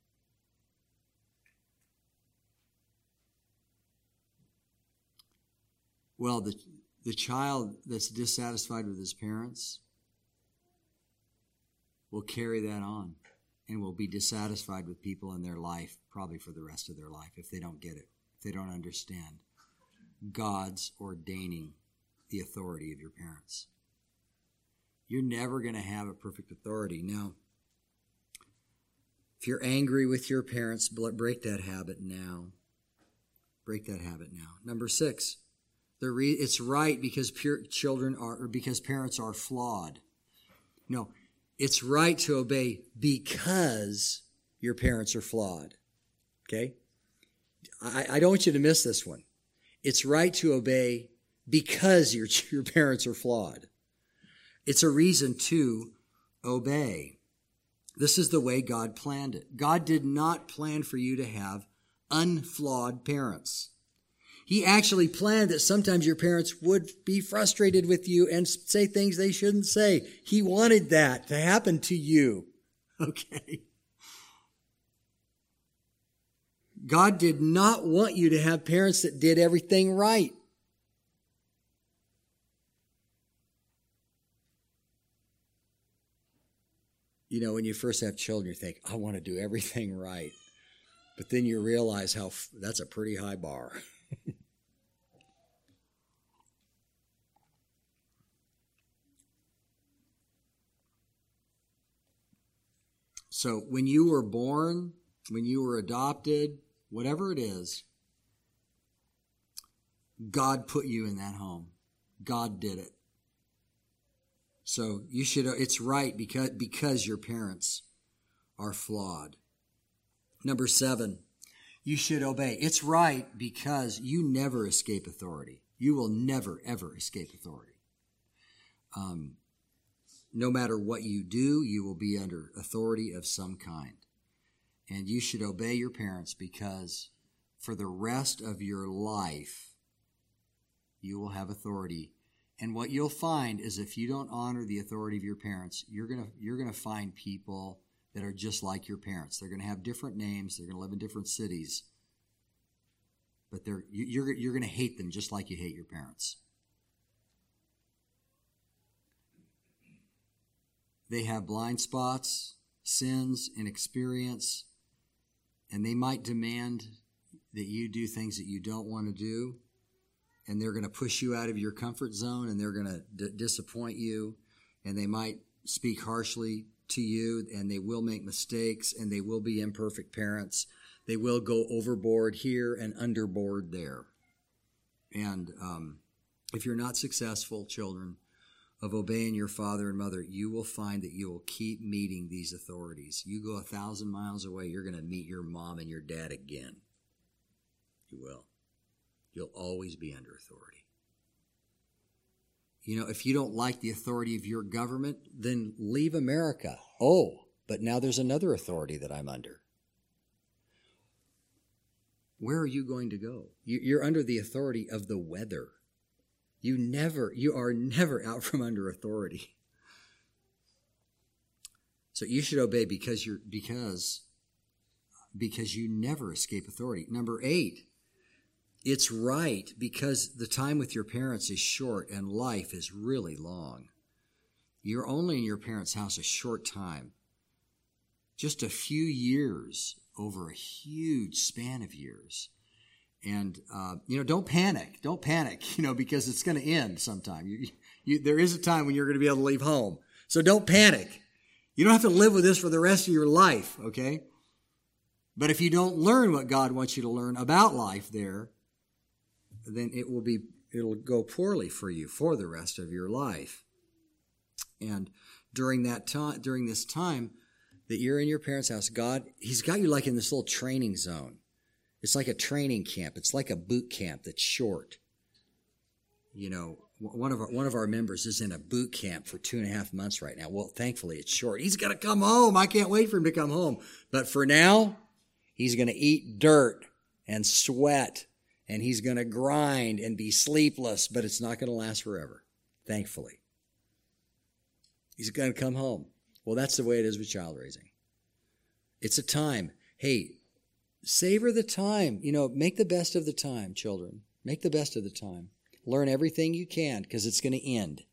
Well, the, the child that's dissatisfied with his parents will carry that on and will be dissatisfied with people in their life probably for the rest of their life if they don't get it, if they don't understand God's ordaining the authority of your parents. You're never going to have a perfect authority. Now, if you're angry with your parents, break that habit now. Break that habit now. Number six, the re- it's right because pure children are, or because parents are flawed. No, it's right to obey because your parents are flawed. Okay? I, I don't want you to miss this one. It's right to obey because your, your parents are flawed. It's a reason to obey. This is the way God planned it. God did not plan for you to have unflawed parents. He actually planned that sometimes your parents would be frustrated with you and say things they shouldn't say. He wanted that to happen to you. Okay? God did not want you to have parents that did everything right. You know, when you first have children, you think, I want to do everything right. But then you realize how f- that's a pretty high bar. So when you were born, when you were adopted, whatever it is, God put you in that home. God did it. So you should, it's right because, because your parents are flawed. Number seven, you should obey. It's right because you never escape authority. You will never, ever escape authority. Um, no matter what you do, you will be under authority of some kind. And you should obey your parents because for the rest of your life, you will have authority. And what you'll find is if you don't honor the authority of your parents, you're gonna you're gonna find people that are just like your parents. They're gonna have different names. They're gonna live in different cities, but they're you're you're gonna hate them just like you hate your parents. They have blind spots, sins, inexperience, and they might demand that you do things that you don't want to do. And they're going to push you out of your comfort zone, and they're going to d- disappoint you, and they might speak harshly to you, and they will make mistakes, and they will be imperfect parents. They will go overboard here and underboard there. And um, if you're not successful, children, of obeying your father and mother, you will find that you will keep meeting these authorities. You go a thousand miles away, you're going to meet your mom and your dad again. You will. You'll always be under authority. You know, if you don't like the authority of your government, then leave America. Oh, but now there's another authority that I'm under. Where are you going to go? You're under the authority of the weather. You never, you are never out from under authority. So you should obey because you're, because, because you never escape authority. Number eight. It's right because the time with your parents is short and life is really long. You're only in your parents' house a short time, just a few years over a huge span of years. And, uh, you know, don't panic. Don't panic, you know, because it's going to end sometime. You, you, there is a time when you're going to be able to leave home. So don't panic. You don't have to live with this for the rest of your life, okay? But if you don't learn what God wants you to learn about life there, then it will be, it'll go poorly for you for the rest of your life. And during that time, during this time that you're in your parents' house, God, He's got you like in this little training zone. It's like a training camp. It's like a boot camp that's short. You know, one of our, one of our members is in a boot camp for two and a half months right now. Well, thankfully it's short. He's going to come home. I can't wait for him to come home. But for now, he's going to eat dirt and sweat. And he's going to grind and be sleepless, but it's not going to last forever, thankfully. He's going to come home. Well, that's the way it is with child raising. It's a time. Hey, savor the time. You know, make the best of the time, children. Make the best of the time. Learn everything you can because it's going to end.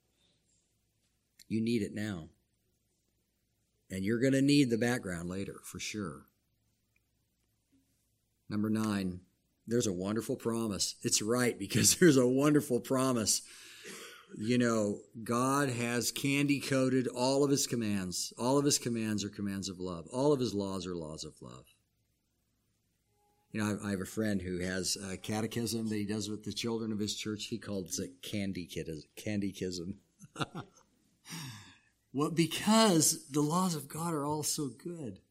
You need it now. And you're going to need the background later, for sure. Number nine. there's a wonderful promise. It's right, because there's a wonderful promise. You know, God has candy-coated all of his commands. All of his commands are commands of love. All of his laws are laws of love. You know, I, I have a friend who has a catechism that he does with the children of his church. He calls it candy-kism. Well, because the laws of God are all so good.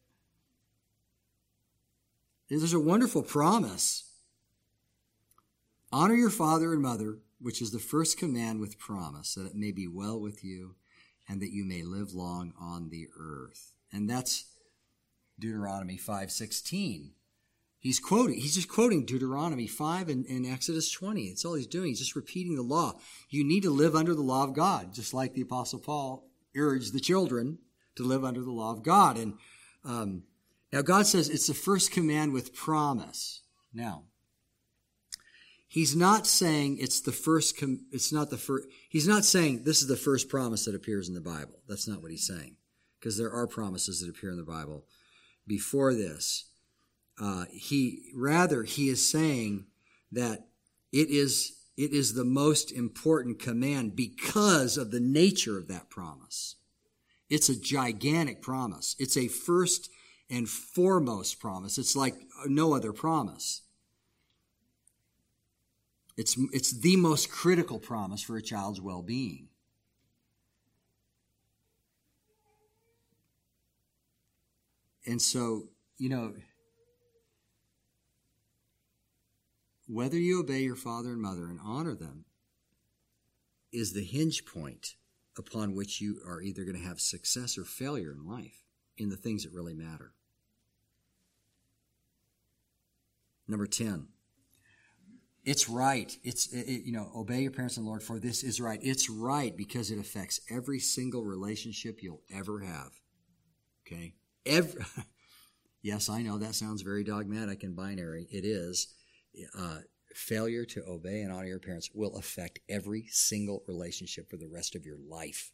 There's a wonderful promise. Honor your father and mother, which is the first command with promise, that it may be well with you and that you may live long on the earth. And that's Deuteronomy five sixteen. He's quoting, he's just quoting Deuteronomy five and, and Exodus twenty. It's all he's doing. He's just repeating the law. You need to live under the law of God, just like the Apostle Paul urged the children to live under the law of God. And um, now God says it's the first command with promise. Now, he's not saying it's the first, com- it's not the first, he's not saying this is the first promise that appears in the Bible. That's not what he's saying, because there are promises that appear in the Bible before this. Uh, he rather he is saying that it is it is the most important command because of the nature of that promise. It's a gigantic promise. It's a first and foremost promise. It's like no other promise. It's it's the most critical promise for a child's well-being. And so, you know, whether you obey your father and mother and honor them is the hinge point upon which you are either going to have success or failure in life, in the things that really matter. Number ten, it's right. It's, it, you know, obey your parents and Lord, for this is right. It's right because it affects every single relationship you'll ever have. Okay? Every, yes, I know that sounds very dogmatic and binary. It is. Uh, failure to obey and honor your parents will affect every single relationship for the rest of your life.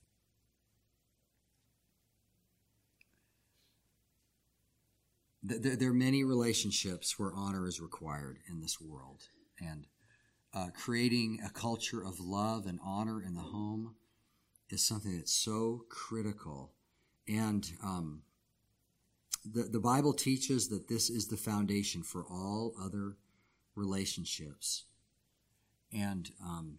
There, there are many relationships where honor is required in this world. And uh, creating a culture of love and honor in the home is something that's so critical. And um, the, the Bible teaches that this is the foundation for all other relationships. And um,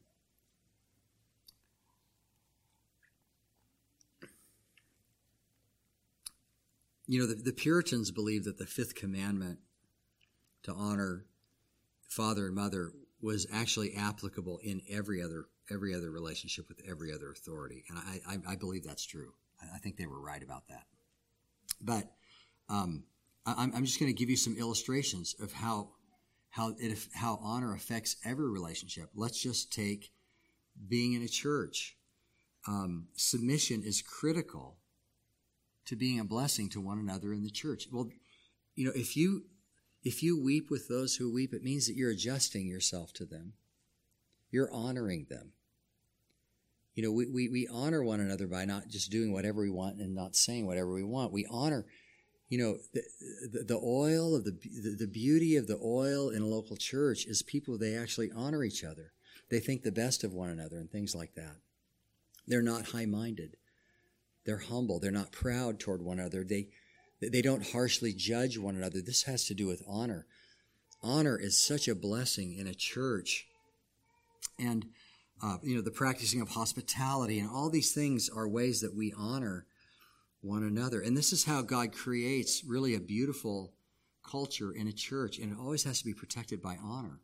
you know, the, the Puritans believed that the fifth commandment to honor father and mother was actually applicable in every other every other relationship with every other authority. And I, I, I believe that's true. I, I think they were right about that. But um, I, I'm just going to give you some illustrations of how How it how honor affects every relationship. Let's just take being in a church. Um, submission is critical to being a blessing to one another in the church. Well, you know, if you if you weep with those who weep, it means that you're adjusting yourself to them. You're honoring them. You know, we we, we honor one another by not just doing whatever we want and not saying whatever we want. We honor. You know, the, the, the oil of the, the beauty of the oil in a local church is people, they actually honor each other. They think the best of one another and things like that. They're not high-minded. They're humble. They're not proud toward one another. They, they don't harshly judge one another. This has to do with honor. Honor is such a blessing in a church. And, uh, you know, the practicing of hospitality and all these things are ways that we honor one another. And this is how God creates really a beautiful culture in a church, and it always has to be protected by honor.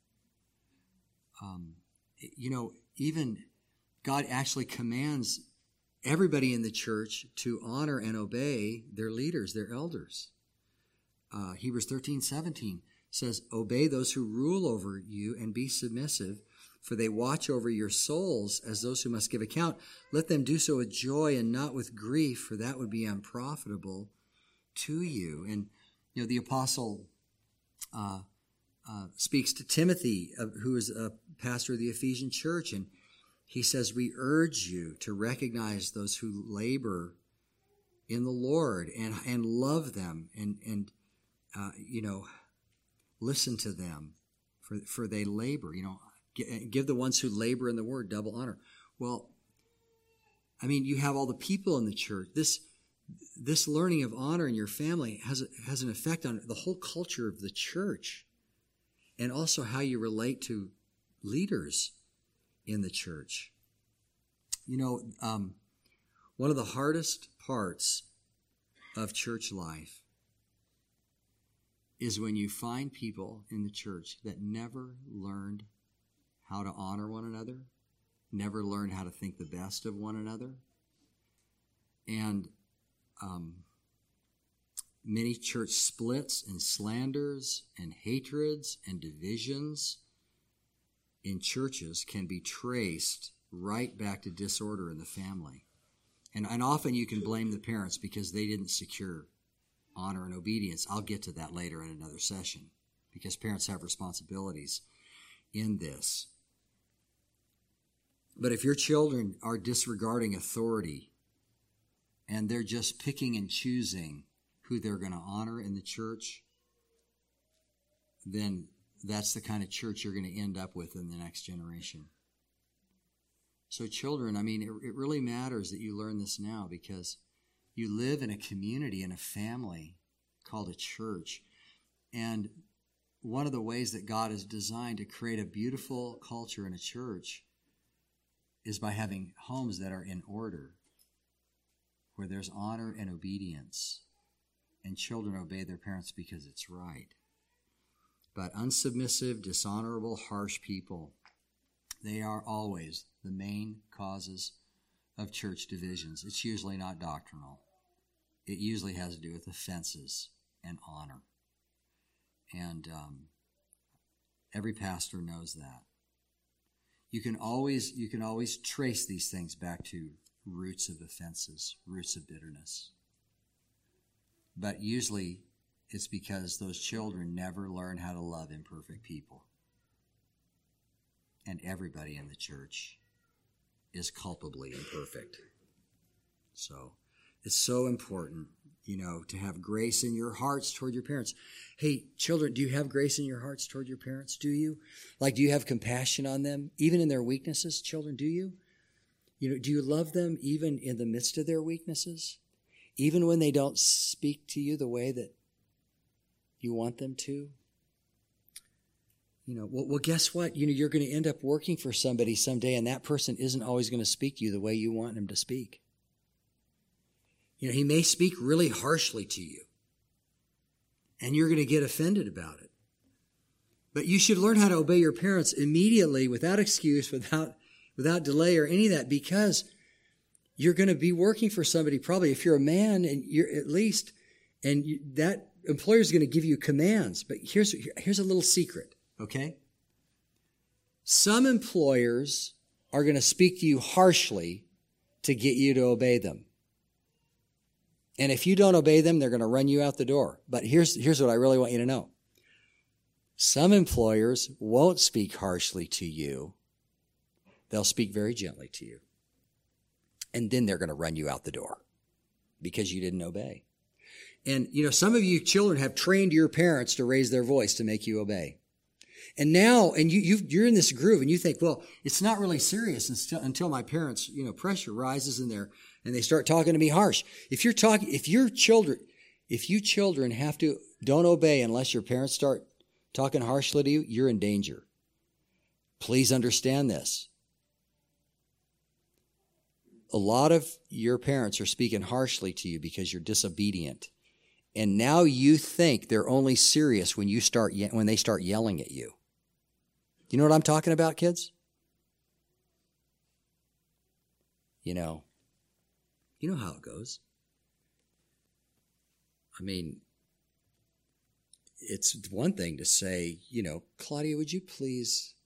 Um, you know, even God actually commands everybody in the church to honor and obey their leaders, their elders. Uh, Hebrews thirteen seventeen says, obey those who rule over you and be submissive, for they watch over your souls as those who must give account. Let them do so with joy and not with grief, for that would be unprofitable to you. And, you know, the apostle uh, uh, speaks to Timothy, uh, who is a pastor of the Ephesian church, and he says, we urge you to recognize those who labor in the Lord and, and love them and, and uh, you know, Listen to them, for, for they labor. You know, give the ones who labor in the word double honor. Well, I mean, you have all the people in the church. This this learning of honor in your family has a, has an effect on the whole culture of the church, and also how you relate to leaders in the church. You know, um, one of the hardest parts of church life is when you find people in the church that never learned how to honor one another, never learned how to think the best of one another. And um, many church splits and slanders and hatreds and divisions in churches can be traced right back to disorder in the family. And, and often you can blame the parents because they didn't secure honor and obedience. I'll get to that later in another session, because parents have responsibilities in this. But if your children are disregarding authority and they're just picking and choosing who they're going to honor in the church, then that's the kind of church you're going to end up with in the next generation. So children, I mean, it, it really matters that you learn this now, because you live in a community, in a family called a church. And one of the ways that God has designed to create a beautiful culture in a church is by having homes that are in order, where there's honor and obedience, and children obey their parents because it's right. But unsubmissive, dishonorable, harsh people, they are always the main causes of church divisions. It's usually not doctrinal. It usually has to do with offenses and honor. And um, every pastor knows that. You can always you can always trace these things back to roots of offenses, roots of bitterness. But usually it's because those children never learn how to love imperfect people. And everybody in the church is culpably imperfect. So it's so important, you know, to have grace in your hearts toward your parents. Hey, children, do you have grace in your hearts toward your parents? Do you? Like, do you have compassion on them, even in their weaknesses? Children, do you? You know, do you love them even in the midst of their weaknesses? Even when they don't speak to you the way that you want them to? You know, well, well, guess what? You know, you're going to end up working for somebody someday, and that person isn't always going to speak to you the way you want him to speak. You know, he may speak really harshly to you, and you're going to get offended about it. But you should learn how to obey your parents immediately, without excuse, without without delay or any of that, because you're going to be working for somebody, probably if you're a man, and you're at least, and you, that employer is going to give you commands. But here's here's a little secret. Okay? Some employers are going to speak to you harshly to get you to obey them. And if you don't obey them, they're going to run you out the door. But here's, here's what I really want you to know. Some employers won't speak harshly to you. They'll speak very gently to you. And then they're going to run you out the door because you didn't obey. And, you know, some of you children have trained your parents to raise their voice to make you obey. And now, and you, you, you're in this groove, and you think, well, it's not really serious until, until my parents, you know, pressure rises in there, and they start talking to me harsh. If you're talking, if your children, if you children have to, don't obey unless your parents start talking harshly to you, you're in danger. Please understand this. A lot of your parents are speaking harshly to you because you're disobedient. And now you think they're only serious when you start ye- when they start yelling at you. You know what I'm talking about, kids? You know, you know how it goes. I mean, it's one thing to say, you know, Claudia, would you please,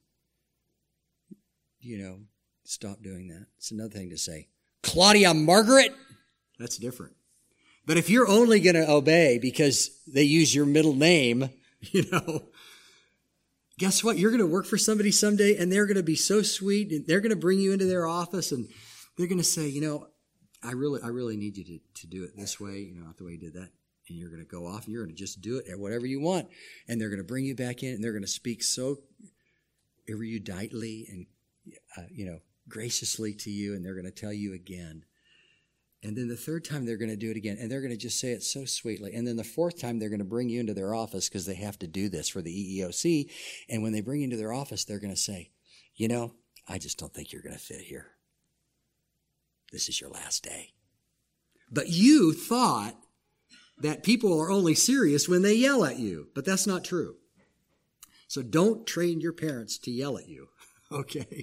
you know, stop doing that. It's another thing to say, Claudia Margaret. That's different. But if you're only going to obey because they use your middle name, you know, guess what? You're going to work for somebody someday, and they're going to be so sweet, and they're going to bring you into their office, and they're going to say, you know, I really, I really need you to, to do it this way, you know, not the way you did that. And you're going to go off and you're going to just do it at whatever you want. And they're going to bring you back in and they're going to speak so eruditely and, uh, you know, graciously to you. And they're going to tell you again. And then the third time they're going to do it again. And they're going to just say it so sweetly. And then the fourth time they're going to bring you into their office because they have to do this for the E E O C. And when they bring you into their office, they're going to say, you know, I just don't think you're going to fit here. This is your last day. But you thought that people are only serious when they yell at you. But that's not true. So don't train your parents to yell at you. Okay?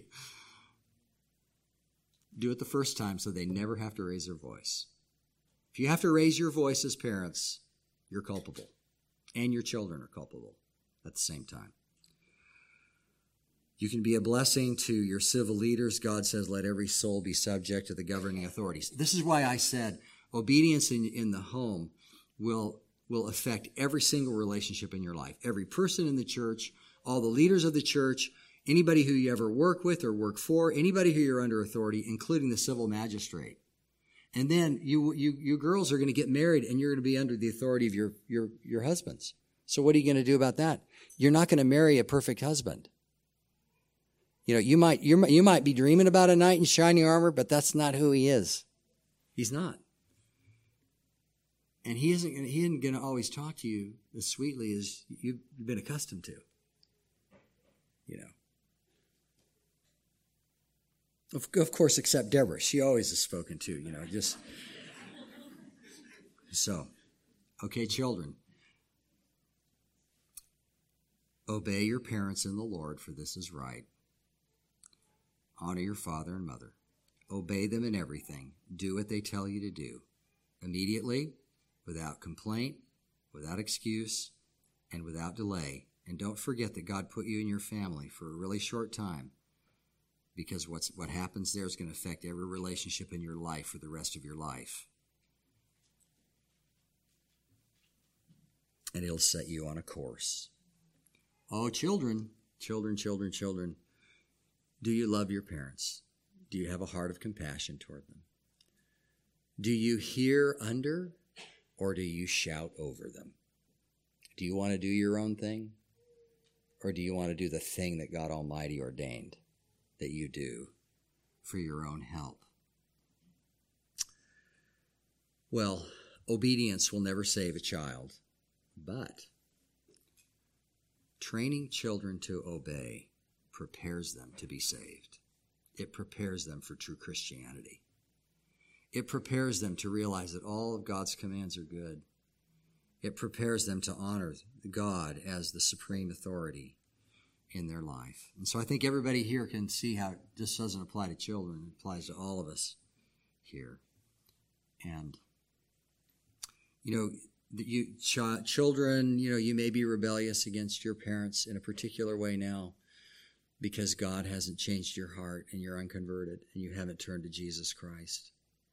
Do it the first time so they never have to raise their voice. If you have to raise your voice as parents, you're culpable. And your children are culpable at the same time. You can be a blessing to your civil leaders. God says, let every soul be subject to the governing authorities. This is why I said obedience in, in the home will, will affect every single relationship in your life. Every person in the church, all the leaders of the church, anybody who you ever work with or work for, anybody who you're under authority, including the civil magistrate. And then you, you, you girls are going to get married and you're going to be under the authority of your, your, your husbands. So what are you going to do about that? You're not going to marry a perfect husband. You know, you might, you you might be dreaming about a knight in shining armor, but that's not who he is. He's not. And he isn't, he isn't going to always talk to you as sweetly as you've been accustomed to. You know. Of, of course, except Deborah. She always is spoken to, you know, just. So, okay, children. Obey your parents in the Lord, for this is right. Honor your father and mother. Obey them in everything. Do what they tell you to do. Immediately, without complaint, without excuse, and without delay. And don't forget that God put you in your family for a really short time, because what's, what happens there is going to affect every relationship in your life for the rest of your life. And it'll set you on a course. Oh, children, children, children, children. Do you love your parents? Do you have a heart of compassion toward them? Do you hear under, or do you shout over them? Do you want to do your own thing, or do you want to do the thing that God Almighty ordained that you do for your own help? Well, obedience will never save a child, but training children to obey prepares them to be saved. It prepares them for true Christianity. It prepares them to realize that all of God's commands are good. It prepares them to honor God as the supreme authority in their life. And so I think everybody here can see how this doesn't apply to children. It applies to all of us here. And, you know, you ch- children, you know, you may be rebellious against your parents in a particular way now, because God hasn't changed your heart and you're unconverted and you haven't turned to Jesus Christ.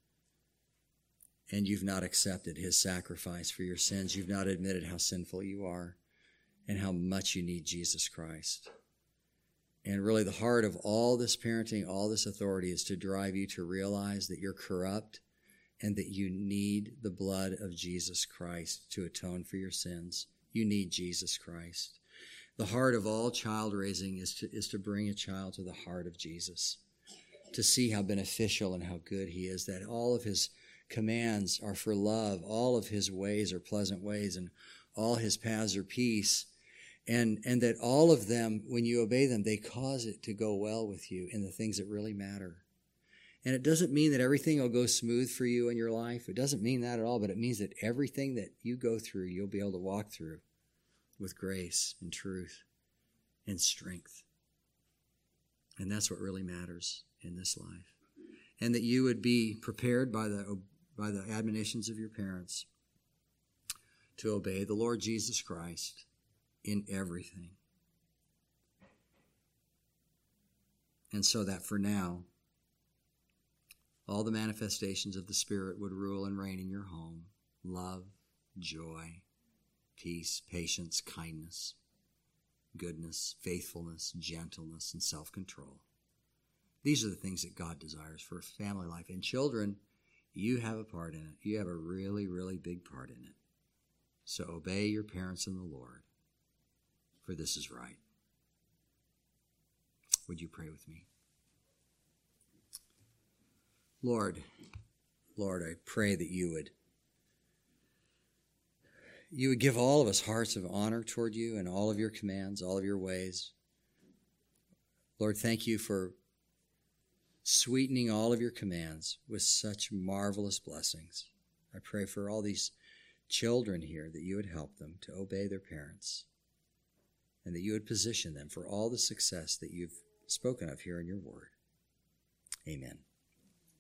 And you've not accepted his sacrifice for your sins. You've not admitted how sinful you are and how much you need Jesus Christ. And really the heart of all this parenting, all this authority is to drive you to realize that you're corrupt and that you need the blood of Jesus Christ to atone for your sins. You need Jesus Christ. The heart of all child raising is to, is to bring a child to the heart of Jesus, to see how beneficial and how good he is, that all of his commands are for love, all of his ways are pleasant ways, and all his paths are peace, and, and that all of them, when you obey them, they cause it to go well with you in the things that really matter. And it doesn't mean that everything will go smooth for you in your life. It doesn't mean that at all, but it means that everything that you go through, you'll be able to walk through with grace and truth and strength. And that's what really matters in this life. And that you would be prepared by the, by the admonitions of your parents to obey the Lord Jesus Christ in everything. And so that for now, all the manifestations of the Spirit would rule and reign in your home. Love, joy, peace, patience, kindness, goodness, faithfulness, gentleness, and self-control. These are the things that God desires for a family life. And children, you have a part in it. You have a really, really big part in it. So obey your parents in the Lord, for this is right. Would you pray with me? Lord, Lord, I pray that you would you would give all of us hearts of honor toward you and all of your commands, all of your ways. Lord, thank you for sweetening all of your commands with such marvelous blessings. I pray for all these children here that you would help them to obey their parents and that you would position them for all the success that you've spoken of here in your word. Amen.